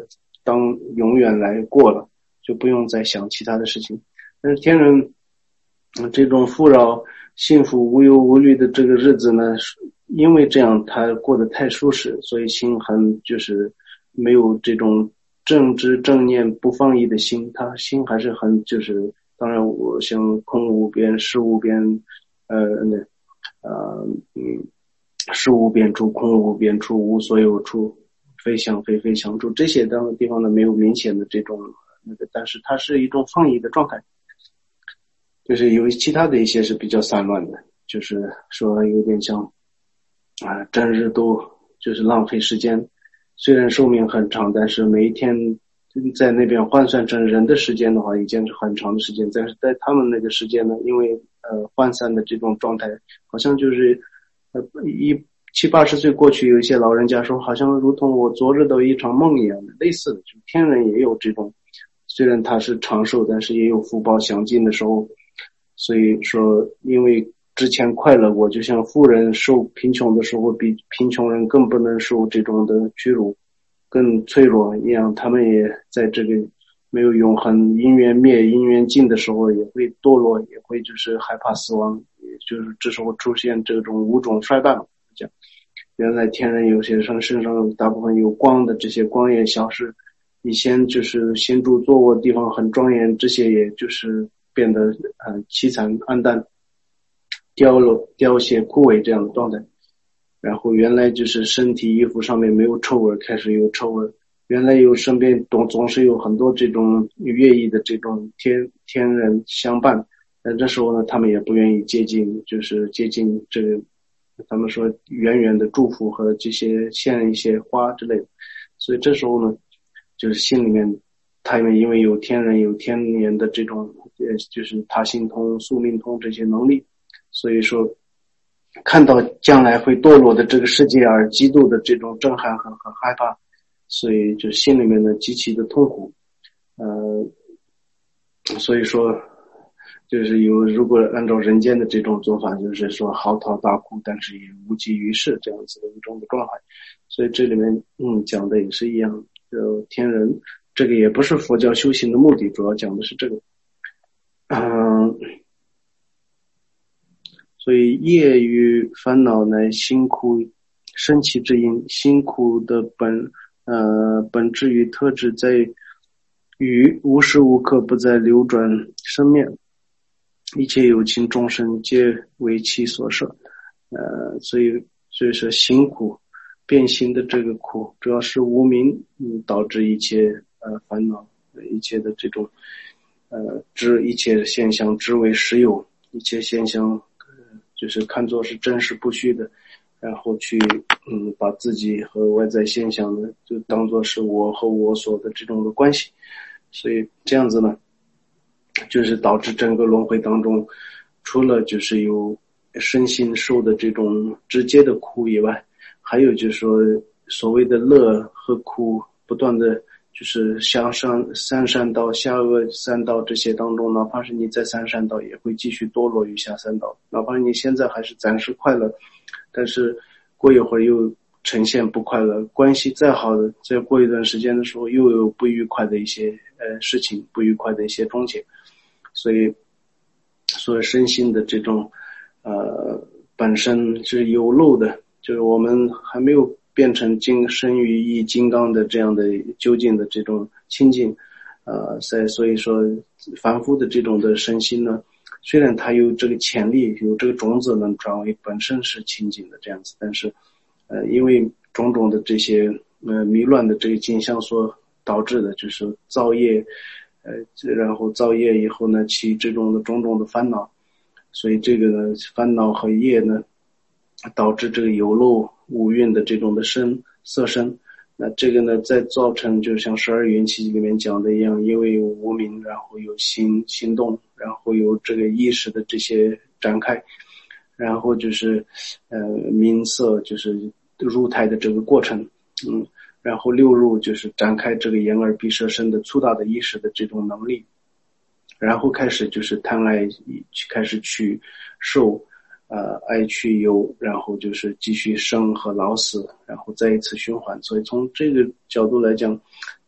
当永远来过了，就不用再想其他的事情。但是天人这种富饶幸福无忧无虑的这个日子呢，因为这样他过得太舒适，所以心很就是没有这种正知正念不放逸的心，他心还是很就是当然我像空无边事无边呃那呃嗯事无边处空无边处无所有处非想非非想处，这些当地方呢没有明显的这种那个，但是它是一种放逸的状态。就是有其他的一些是比较散乱的，就是说有点像啊，整日都就是浪费时间。虽然寿命很长，但是每一天在那边换算成人的时间的话，已经是很长的时间。但是在他们那个时间呢，因为呃涣散的这种状态，好像就是呃一七八十岁过去，有一些老人家说，好像如同我昨日的一场梦一样的，类似的，就天人也有这种，虽然他是长寿，但是也有福报享尽的时候。所以说，因为之前快乐过，就像富人受贫穷的时候，比贫穷人更不能受这种的屈辱，更脆弱一样，他们也在这个没有永恒因缘灭因缘尽的时候，也会堕落，也会就是害怕死亡，也就是这时候出现这种五种衰败。这样，原来天人有些人身上大部分有光的这些光也消失，以前就是行住坐卧地方很庄严，这些也就是变得很、呃、凄惨暗淡凋落凋谢枯萎这样的状态。然后原来就是身体衣服上面没有臭味，开始有臭味，原来有身边总总是有很多这种乐意的这种天天人相伴，但这时候呢他们也不愿意接近，就是接近这个他们说远远的祝福和这些献一些花之类的。所以这时候呢就是心里面他们因为有天人有天年的这种呃就是他心通宿命通这些能力，所以说看到将来会堕落的这个世界而极度的这种震撼和很害怕，所以就心里面呢极其的痛苦。呃所以说就是有如果按照人间的这种做法，就是说嚎啕大哭，但是也无济于事这样子的一种的状态。所以这里面嗯讲的也是一样，就天人这个也不是佛教修行的目的，主要讲的是这个。嗯，所以业与烦恼乃辛苦生起之因，辛苦的本呃本质与特质在于无时无刻不在流转生灭，一切有情众生皆为其所摄。呃，所以所以说辛苦变形的这个苦，主要是无明嗯导致一切呃烦恼，一切的这种呃知一切现象知为实有，一切现象呃就是看作是真实不虚的，然后去嗯把自己和外在现象呢就当作是我和我所的这种的关系，所以这样子呢就是导致整个轮回当中，除了就是有身心受的这种直接的苦以外，还有就是说所谓的乐和苦不断的就是向上三善道下恶三道这些当中，哪怕是你在三善道也会继续堕落于下三道，哪怕你现在还是暂时快乐，但是过一会儿又呈现不快乐，关系再好的再过一段时间的时候又有不愉快的一些呃事情，不愉快的一些终结。所以所以身心的这种呃本身是有漏的，就是我们还没有变成金身于一金刚的这样的究竟的这种清净，呃在所以说凡夫的这种的身心呢，虽然它有这个潜力有这个种子能转为本身是清净的这样子，但是呃因为种种的这些呃迷乱的这个景象所导致的，就是造业呃，然后造业以后呢，起这种的种种的烦恼，所以这个呢，烦恼和业呢，导致这个有漏五蕴的这种的身色身，那这个呢，再造成就像十二缘起里面讲的一样，因为有无明，然后有心行动，然后有这个意识的这些展开，然后就是呃名色就是入胎的这个过程，嗯。然后六入就是展开这个眼耳鼻舌身的粗大的意识的这种能力，然后开始就是贪爱开始去受呃爱去忧，然后就是继续生和老死，然后再一次循环。所以从这个角度来讲，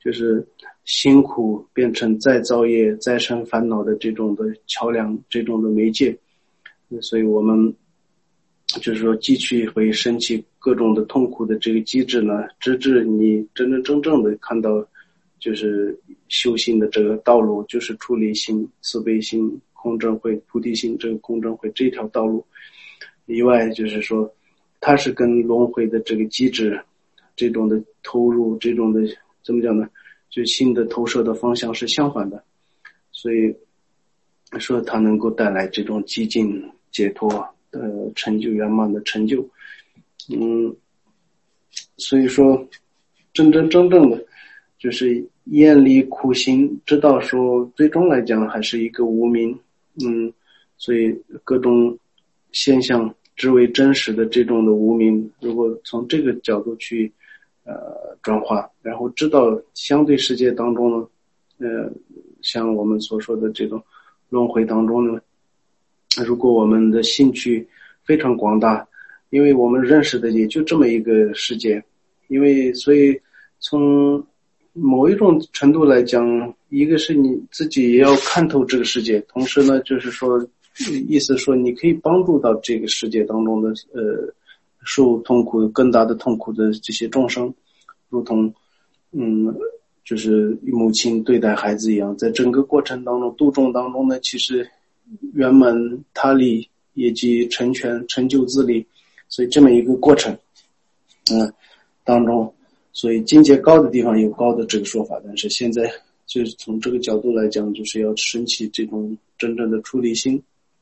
就是辛苦变成再造业再生烦恼的这种的桥梁，这种的媒介。所以我们就是说继续会升起各种的痛苦的这个机制呢，直至你真真正正的看到就是修行的这个道路，就是出离心、慈悲心、空正慧、菩提心，这个空正慧这条道路以外，就是说它是跟轮回的这个机制这种的投入，这种的怎么讲呢，就新的投射的方向是相反的。所以说它能够带来这种极尽解脱的成就，圆满的成就。嗯，所以说真真正正的就是厌离苦行，知道说最终来讲还是一个无明。嗯，所以各种现象之为真实的这种的无明，如果从这个角度去呃转化，然后知道相对世界当中呢，呃，像我们所说的这种轮回当中呢，如果我们的兴趣非常广大，因为我们认识的也就这么一个世界，因为所以从某一种程度来讲，一个是你自己也要看透这个世界，同时呢就是说意思说你可以帮助到这个世界当中的呃受痛苦更大的痛苦的这些众生，如同嗯就是母亲对待孩子一样，在整个过程当中度众当中呢，其实圆满他力以及成全成就自力，所以这么一个过程嗯当中，所以境界高的地方有高的这个说法，但是现在就是从这个角度来讲，就是要升起这种真正的出离心。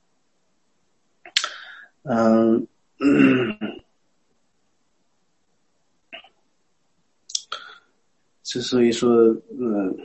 嗯之所以说嗯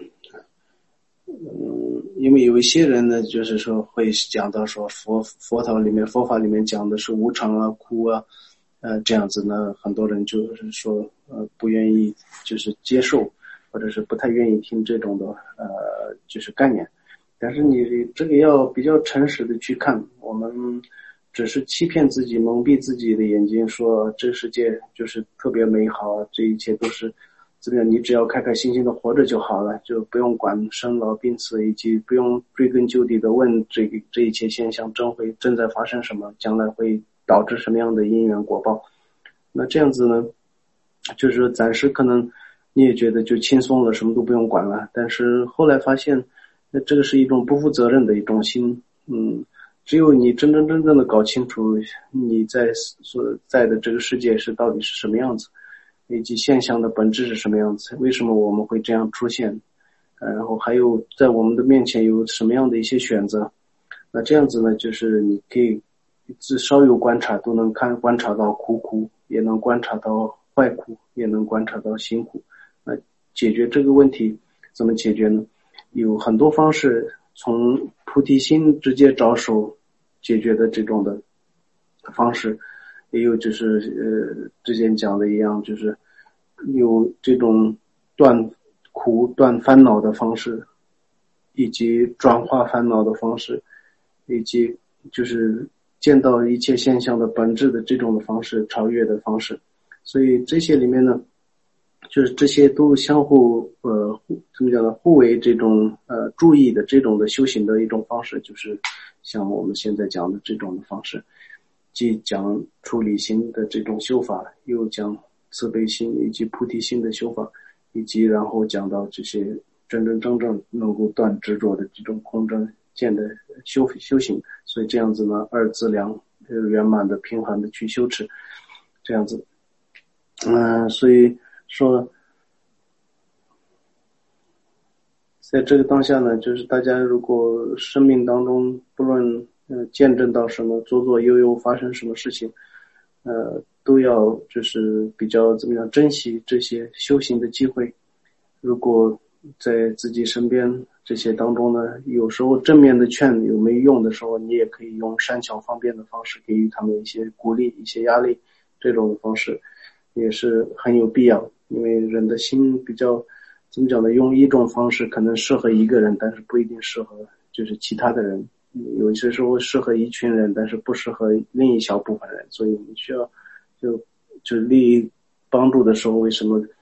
嗯，因为有一些人呢，就是说会讲到说佛佛陀里面佛法里面讲的是无常啊、苦啊，呃，这样子呢，很多人就是说呃不愿意就是接受，或者是不太愿意听这种的呃就是概念。但是你这个要比较诚实的去看，我们只是欺骗自己、蒙蔽自己的眼睛，说这世界就是特别美好，这一切都是怎么样？你只要开开心心的活着就好了，就不用管生老病死，以及不用追根究底的问这个这一切现象正会正在发生什么，将来会导致什么样的因缘果报。那这样子呢，就是说暂时可能你也觉得就轻松了，什么都不用管了。但是后来发现，那这个是一种不负责任的一种心。嗯，只有你真真正正的搞清楚你在所在的这个世界是到底是什么样子，以及现象的本质是什么样子，为什么我们会这样出现，然后还有在我们的面前有什么样的一些选择。那这样子呢，就是你可以只稍有观察都能看观察到苦苦，也能观察到坏苦，也能观察到辛苦。那解决这个问题怎么解决呢？有很多方式，从菩提心直接着手解决的这种的方式，也有就是呃之前讲的一样，就是有这种断苦断烦恼的方式，以及转化烦恼的方式，以及就是见到一切现象的本质的这种的方式，超越的方式。所以这些里面呢，就是这些都相互呃怎么讲呢？互为这种呃注意的这种的修行的一种方式，就是像我们现在讲的这种的方式，既讲出离心的这种修法，又讲慈悲心以及菩提心的修法，以及然后讲到这些真真正正能够断执着的这种空正见的修修行。所以这样子呢，二资粮圆满的平衡的去修持，这样子。嗯、呃，所以说在这个当下呢，就是大家如果生命当中不论呃见证到什么左左右右发生什么事情，呃都要就是比较怎么样珍惜这些修行的机会。如果在自己身边这些当中呢，有时候正面的劝有没用的时候，你也可以用善巧方便的方式给予他们一些鼓励、一些压力，这种方式也是很有必要。因为人的心比较怎么讲呢，用一种方式可能适合一个人，但是不一定适合就是其他的人，有些时候适合一群人，但是不适合另一小部分人。所以你需要就就利益帮助的时候，为什么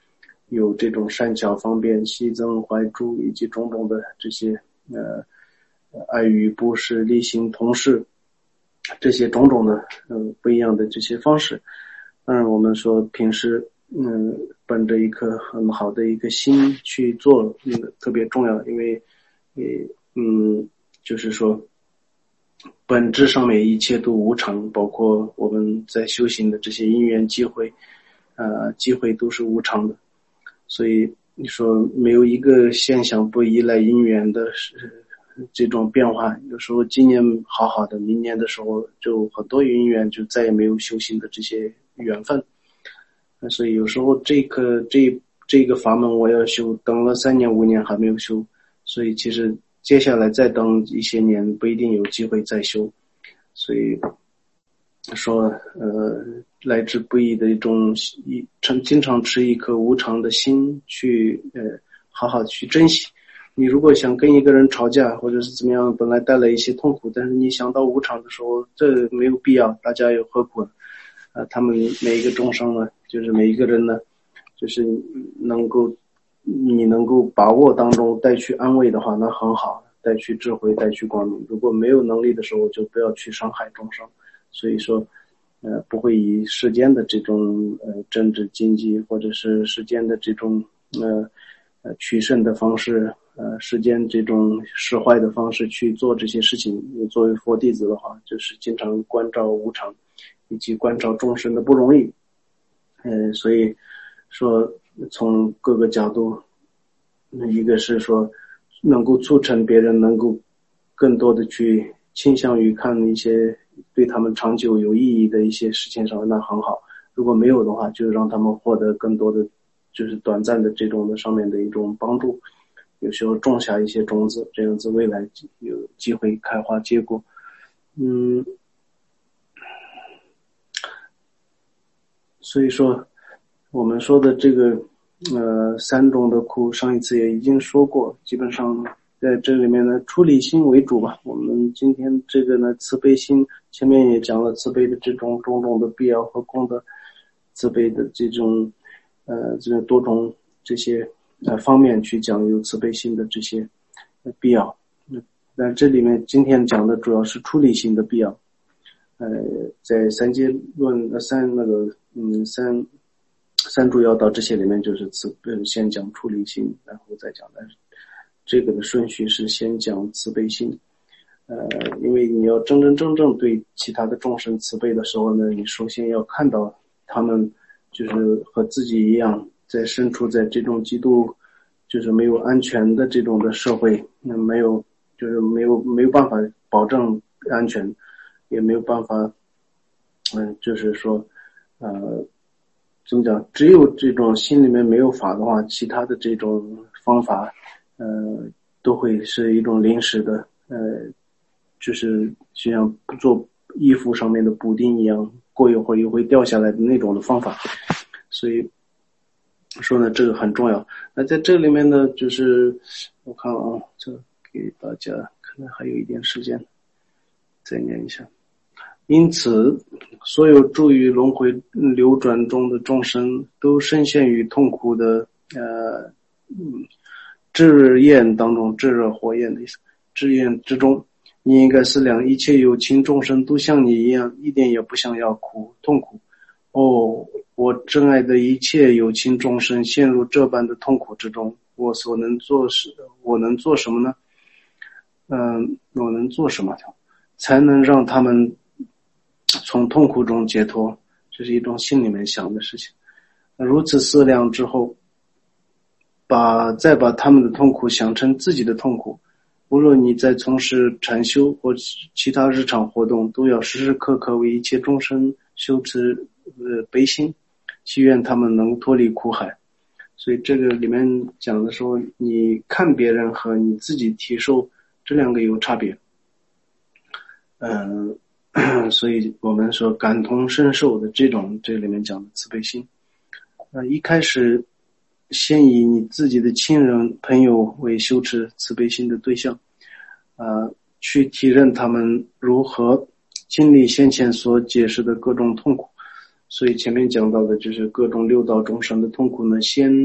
有这种善巧方便、息增怀诛以及种种的这些呃爱语布施、利行同事这些种种的呃不一样的这些方式。当然我们说平时嗯本着一颗很好的一个心去做，嗯特别重要，因为呃嗯就是说本质上面一切都无常，包括我们在修行的这些因缘机会呃机会都是无常的。所以你说没有一个现象不依赖因缘的这种变化，有时候今年好好的，明年的时候就很多因缘就再也没有修行的这些缘分。所以有时候这个这这个法门我要修，等了三年五年还没有修，所以其实接下来再等一些年不一定有机会再修。所以说呃来之不易的一种一经常持一颗无常的心去呃好好去珍惜。你如果想跟一个人吵架或者是怎么样，本来带来一些痛苦，但是你想到无常的时候，这没有必要，大家又何苦呢？啊、呃，他们每一个众生呢，就是每一个人呢，就是能够你能够把握当中带去安慰的话，那很好，带去智慧，带去光明。如果没有能力的时候，就不要去伤害众生。所以说呃不会以世间的这种呃政治经济或者是世间的这种呃呃取胜的方式，呃世间这种使坏的方式去做这些事情。作为佛弟子的话，就是经常关照无常以及关照众生的不容易。呃所以说从各个角度，一个是说能够促成别人能够更多的去倾向于看一些对他们长久有意义的一些事情上，那很好。如果没有的话，就让他们获得更多的就是短暂的这种的上面的一种帮助。有时候种下一些种子，这样子未来有机会开花结果。嗯，所以说我们说的这个呃三种的苦，上一次也已经说过，基本上在这里面呢，出离心为主吧。我们今天这个呢，慈悲心前面也讲了慈悲的这种种种的必要和功德，慈悲的这种呃这多种这些呃方面去讲有慈悲心的这些必要。那这里面今天讲的主要是出离心的必要。呃，在三阶论呃三那个嗯三三主要道这些里面就是慈呃先讲出离心，然后再讲，但是这个的顺序是先讲慈悲心。呃，因为你要真真正正对其他的众生慈悲的时候呢，你首先要看到他们就是和自己一样，在身处在这种极度就是没有安全的这种的社会，那没有就是没有没有办法保证安全，也没有办法嗯、呃、就是说呃怎么讲，只有这种心里面没有法的话，其他的这种方法呃都会是一种临时的，呃就是就像做衣服上面的补丁一样，过一会儿又会掉下来的那种的方法。所以说呢，这个很重要。那在这里面呢，就是我看啊，这给大家可能还有一点时间再念一下。因此所有住于轮回流转中的众生都深陷于痛苦的呃嗯炙焰当中，炙热火焰的意思，炙焰之中。你应该思量，一切有情众生都像你一样，一点也不想要苦痛苦。哦，我珍爱的一切有情众生陷入这般的痛苦之中，我所能做是我能做什么呢？嗯，我能做什么才能让他们从痛苦中解脱？这是一种心里面想的事情。如此思量之后，把再把他们的痛苦想成自己的痛苦。无论你在从事禅修或其他日常活动，都要时时刻刻为一切众生修持呃悲心，祈愿他们能脱离苦海。所以这个里面讲的说，你看别人和你自己体受这两个有差别。嗯、呃，所以我们说感同身受的这种，这里面讲的慈悲心。呃，一开始先以你自己的亲人朋友为修持慈悲心的对象，呃，去体认他们如何经历先前所解释的各种痛苦。所以前面讲到的就是各种六道众生的痛苦呢，先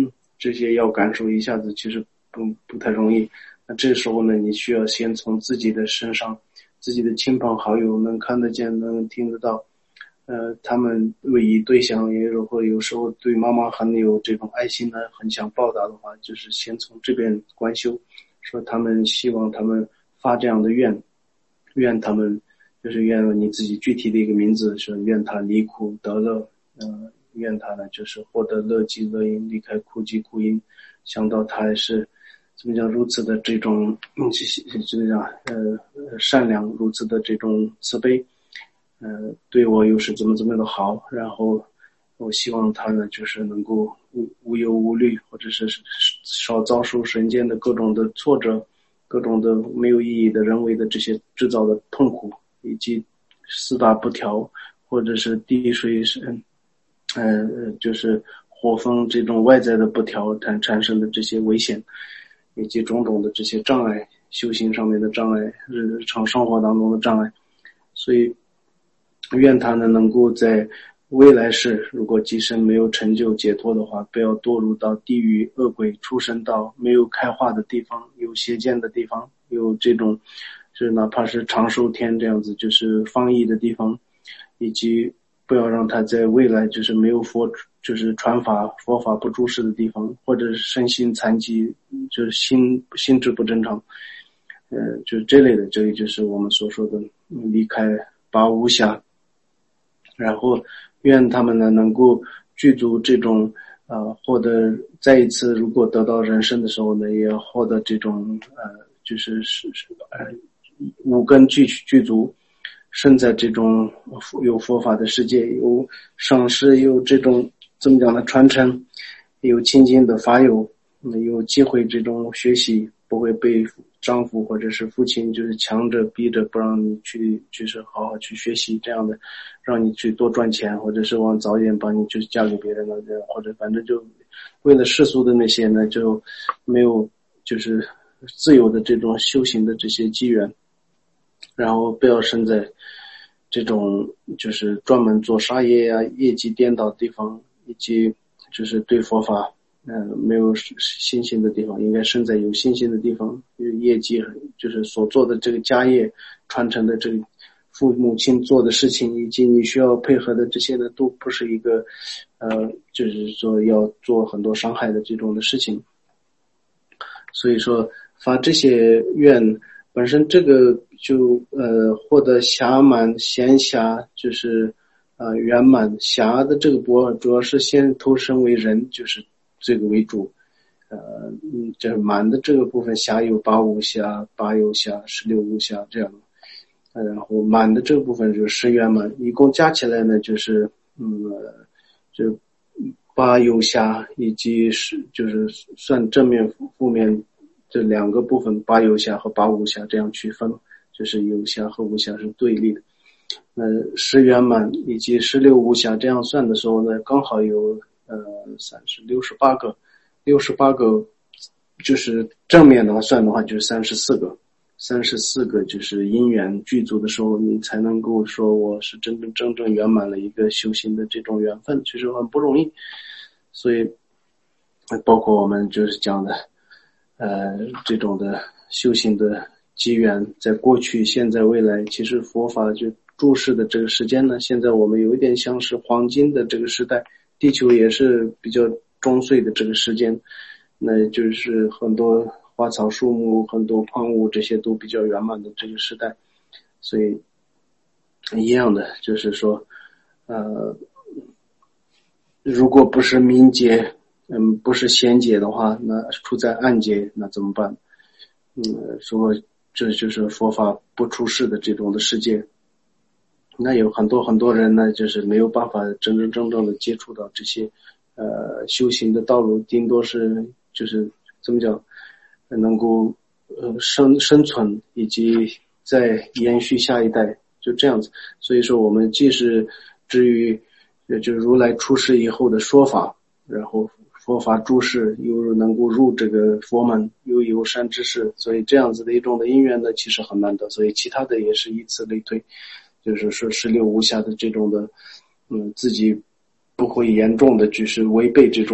这些要感受一下子其实不不太容易。那这时候呢，你需要先从自己的身上，自己的亲朋好友能看得见能听得到，呃，他们唯一对象也如果有时候对妈妈很有这种爱心呢，很想报答的话，就是先从这边观修，说他们希望他们发这样的愿，愿他们就是愿你自己具体的一个名字，是愿他离苦得乐，呃，愿他呢就是获得乐极乐因，离开苦集苦因，想到他还是怎么讲如此的这种嗯这个讲呃善良，如此的这种慈悲，呃对我又是怎么怎么的好，然后我希望他呢就是能够无无忧无虑，或者是少遭受人间的各种的挫折，各种的没有意义的人为的这些制造的痛苦，以及四大不调或者是地水是呃就是火风这种外在的不调产产生的这些危险，以及种种的这些障碍，修行上面的障碍，日常生活当中的障碍。所以愿他呢能够在未来世，如果今生没有成就解脱的话，不要堕入到地狱恶鬼畜生道没有开化的地方，有邪见的地方，有这种是哪怕是长寿天这样子就是放逸的地方，以及不要让他在未来就是没有佛就是传法佛法不注释的地方，或者是身心残疾，就是心心智不正常，呃，就是这类的，这个就是我们所说的离开八无暇。然后愿他们呢能够具足这种呃获得再一次如果得到人生的时候呢，也要获得这种呃就是是是呃五根具具足，生在这种有佛法的世界，有赏识，有这种怎么讲呢传承，有亲近的法友，有机会这种学习，不会被丈夫或者是父亲就是强着逼着不让你去就是好好去学习，这样的让你去多赚钱，或者是往早一点帮你就是嫁给别人了，或者反正就为了世俗的那些呢就没有就是自由的这种修行的这些机缘，然后不要生在这种就是专门做杀业呀、业绩颠倒的地方，以及就是对佛法嗯、呃，没有信心的地方，应该生在有信心的地方，业绩就是所做的这个家业传承的这个父母亲做的事情，以及你需要配合的这些呢，都不是一个呃，就是说要做很多伤害的这种的事情。所以说发这些愿本身这个就呃获得暇满闲暇就是呃圆满，暇的这个波主要是先投身为人，就是这个为主，呃嗯，这满的这个部分暇有八无暇、八有暇、十六无暇这样，呃，然后满的这个部分就是十圆满，一共加起来呢就是嗯就八有暇以及是就是算正面负面这两个部分，八有暇和八无暇这样区分，就是有暇和无暇是对立的。呃，十圆满以及十六无暇这样算的时候呢，刚好有呃三十六十八个，六十八个就是正面的话算的话就是三十四个，三十四个就是因缘具足的时候，你才能够说我是真正真正圆满了一个修行的这种缘分，其实很不容易。所以包括我们就是讲的呃这种的修行的机缘，在过去现在未来，其实佛法就注释的这个时间呢，现在我们有一点像是黄金的这个时代，地球也是比较中岁的这个时间，那就是很多花草树木很多矿物这些都比较圆满的这个时代。所以一样的就是说呃如果不是明劫嗯不是贤劫的话，那处在暗劫那怎么办？嗯说这就是佛法不出世的这种的世界，那有很多很多人呢就是没有办法真真正正的接触到这些呃修行的道路，顶多是就是怎么讲能够呃生生存以及再延续下一代，就这样子。所以说我们既是至于就如来出世以后的说法，然后佛法注释又能够入这个佛门，又有善知识，所以这样子的一种的因缘呢其实很难得，所以其他的也是以此类推，就是说十六无暇的这种的嗯自己不会严重的就是违背这种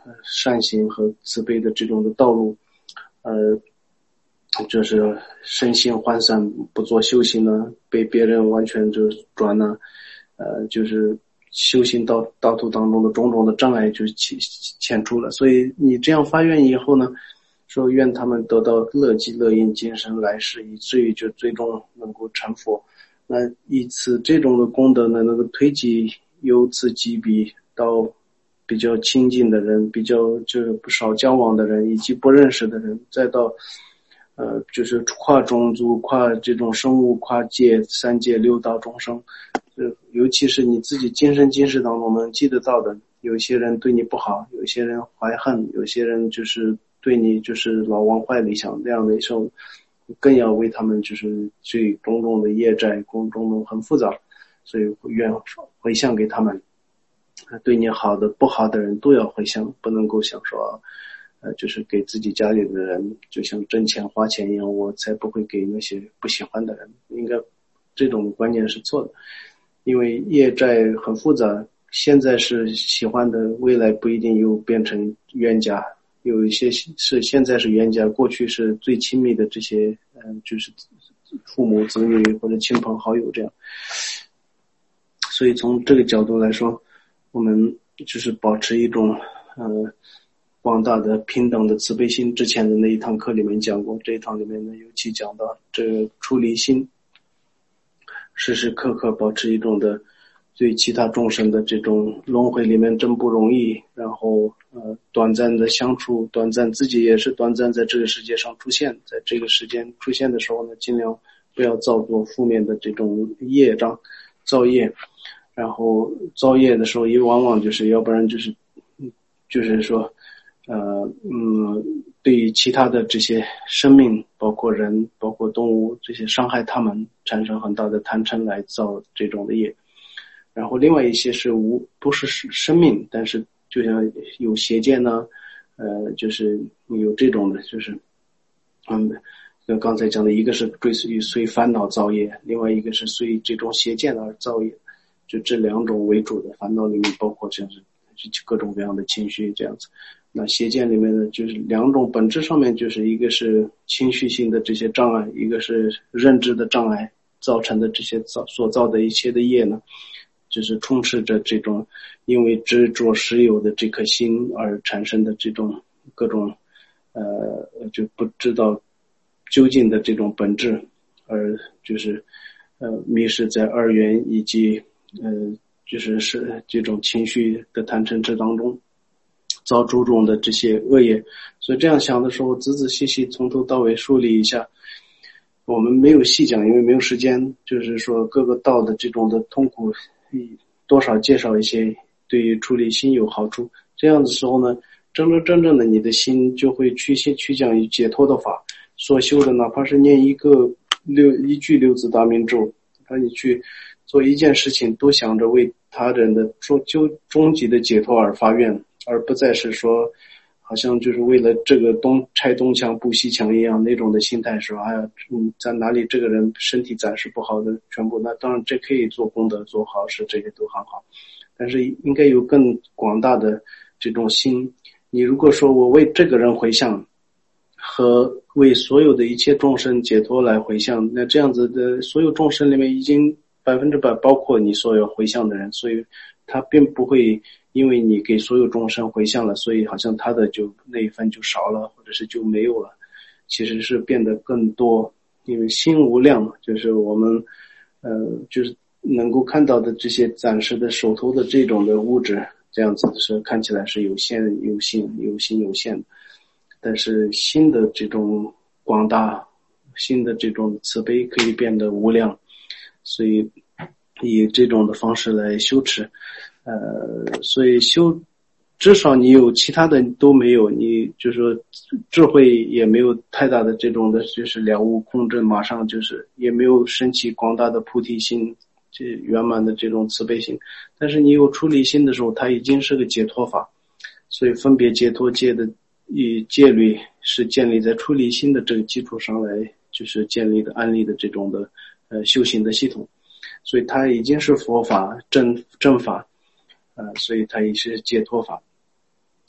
善行和慈悲的这种的道路，呃，就是身心涣散，不做修行呢，被别人完全就转呢，呃，就是修行道道途当中的种种的障碍就显出了。所以你这样发愿以后呢，说愿他们得到乐极乐因今生来世，以至于就最终能够成佛。那以此这种的功德呢，能够推及由此及彼到比较亲近的人，比较就是不少交往的人，以及不认识的人，再到呃就是跨种族、跨这种生物、跨界、三界六道众生，呃尤其是你自己今生今世当中能记得到的，有些人对你不好，有些人怀恨，有些人就是对你就是老忘坏理想，这样的时候更要为他们就是这种种的业债种种种很复杂，所以愿回向给他们，对你好的不好的人都要回向，不能够想说呃，就是给自己家里的人就像挣钱花钱一样，我才不会给那些不喜欢的人，应该这种观念是错的。因为业债很复杂，现在是喜欢的，未来不一定又变成冤家，有一些是现在是冤家，过去是最亲密的这些嗯、呃，就是父母子女或者亲朋好友这样。所以从这个角度来说，我们就是保持一种呃广大的平等的慈悲心。之前的那一堂课里面讲过，这一堂里面呢尤其讲到这个出离心，时时刻刻保持一种的对其他众生的这种轮回里面真不容易，然后呃短暂的相处，短暂自己也是短暂在这个世界上出现，在这个时间出现的时候呢，尽量不要造作负面的这种业障造业，然后造业的时候也往往就是要不然就是就是说呃嗯对于其他的这些生命，包括人包括动物，这些伤害他们产生很大的贪嗔来造这种的业。然后另外一些是无不是生命，但是就像有邪见呢，呃就是有这种的，就是嗯跟刚才讲的，一个是追随随烦恼造业，另外一个是随这种邪见而造业，就这两种为主的烦恼里面包括像是各种各样的情绪这样子。那邪见里面呢，就是两种本质上面，就是一个是情绪性的这些障碍，一个是认知的障碍造成的这些造所造的一切的业呢，就是充斥着这种因为执着实有的这颗心而产生的这种各种呃就不知道究竟的这种本质，而就是呃迷失在二元以及呃就是是这种情绪的贪嗔痴当中，造诸种的这些恶业。所以这样想的时候，仔仔细细从头到尾梳理一下，我们没有细讲，因为没有时间，就是说各个道的这种的痛苦多少介绍一些对于处理心有好处。这样的时候呢，真真正正的你的心就会趋向趋向于解脱的法，所修的哪怕是念一个六一句六字大明咒，让你去做一件事情都想着为他人的终究终极的解脱而发愿，而不再是说好像就是为了这个东拆东墙补西墙一样那种的心态，说哎呀嗯在哪里这个人身体暂时不好的全部，那当然这可以做功德做好事，这些都很好，但是应该有更广大的这种心。你如果说我为这个人回向和为所有的一切众生解脱来回向，那这样子的所有众生里面已经百分之百包括你所有回向的人，所以他并不会因为你给所有众生回向了，所以好像他的就那一份就少了，或者是就没有了，其实是变得更多。因为心无量，就是我们呃就是能够看到的这些暂时的手头的这种的物质，这样子是看起来是有限有限有形有限的，但是心的这种广大，心的这种慈悲可以变得无量，所以以这种的方式来修持，呃，所以修至少你有其他的都没有，你就是说智慧也没有太大的这种的就是了悟空正，马上就是也没有升起广大的菩提心，这圆满的这种慈悲心，但是你有出离心的时候，它已经是个解脱法。所以分别解脱戒的以戒律是建立在出离心的这个基础上来，就是建立的安立的这种的呃修行的系统，所以它已经是佛法正正法，呃，所以它也是解脱法。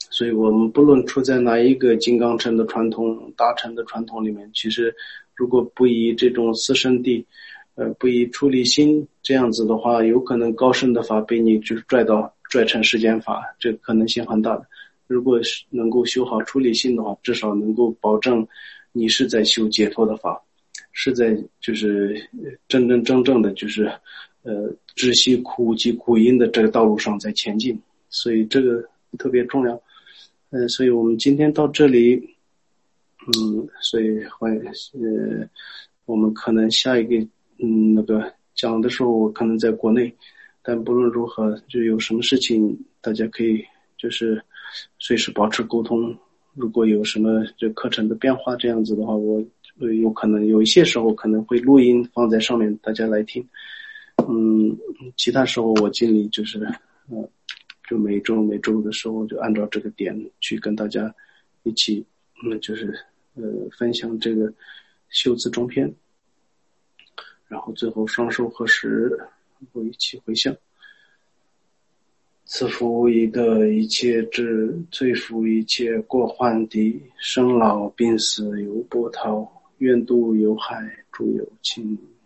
所以我们不论处在哪一个金刚乘的传统、大乘的传统里面，其实如果不以这种四圣谛，呃，不以出离心这样子的话，有可能高深的法被你就是拽到拽成世间法，这可能性很大的。如果是能够修好出离心的话，至少能够保证你是在修解脱的法，是在就是真真正正的就是呃知悉苦及苦因的这个道路上在前进，所以这个特别重要。呃，所以我们今天到这里，嗯，所以欢呃，我们可能下一个嗯那个讲的时候，我可能在国内，但不论如何，就有什么事情大家可以就是随时保持沟通。如果有什么这课程的变化这样子的话，我有可能有一些时候可能会录音放在上面，大家来听。嗯，其他时候我尽力就是呃。就每周每周的时候就按照这个点去跟大家一起嗯就是呃分享这个修字中篇，然后最后双手合十，我一起回向。赐福一德一切智，摧伏一切过患敌，生老病死犹波涛，愿度有海诸有情。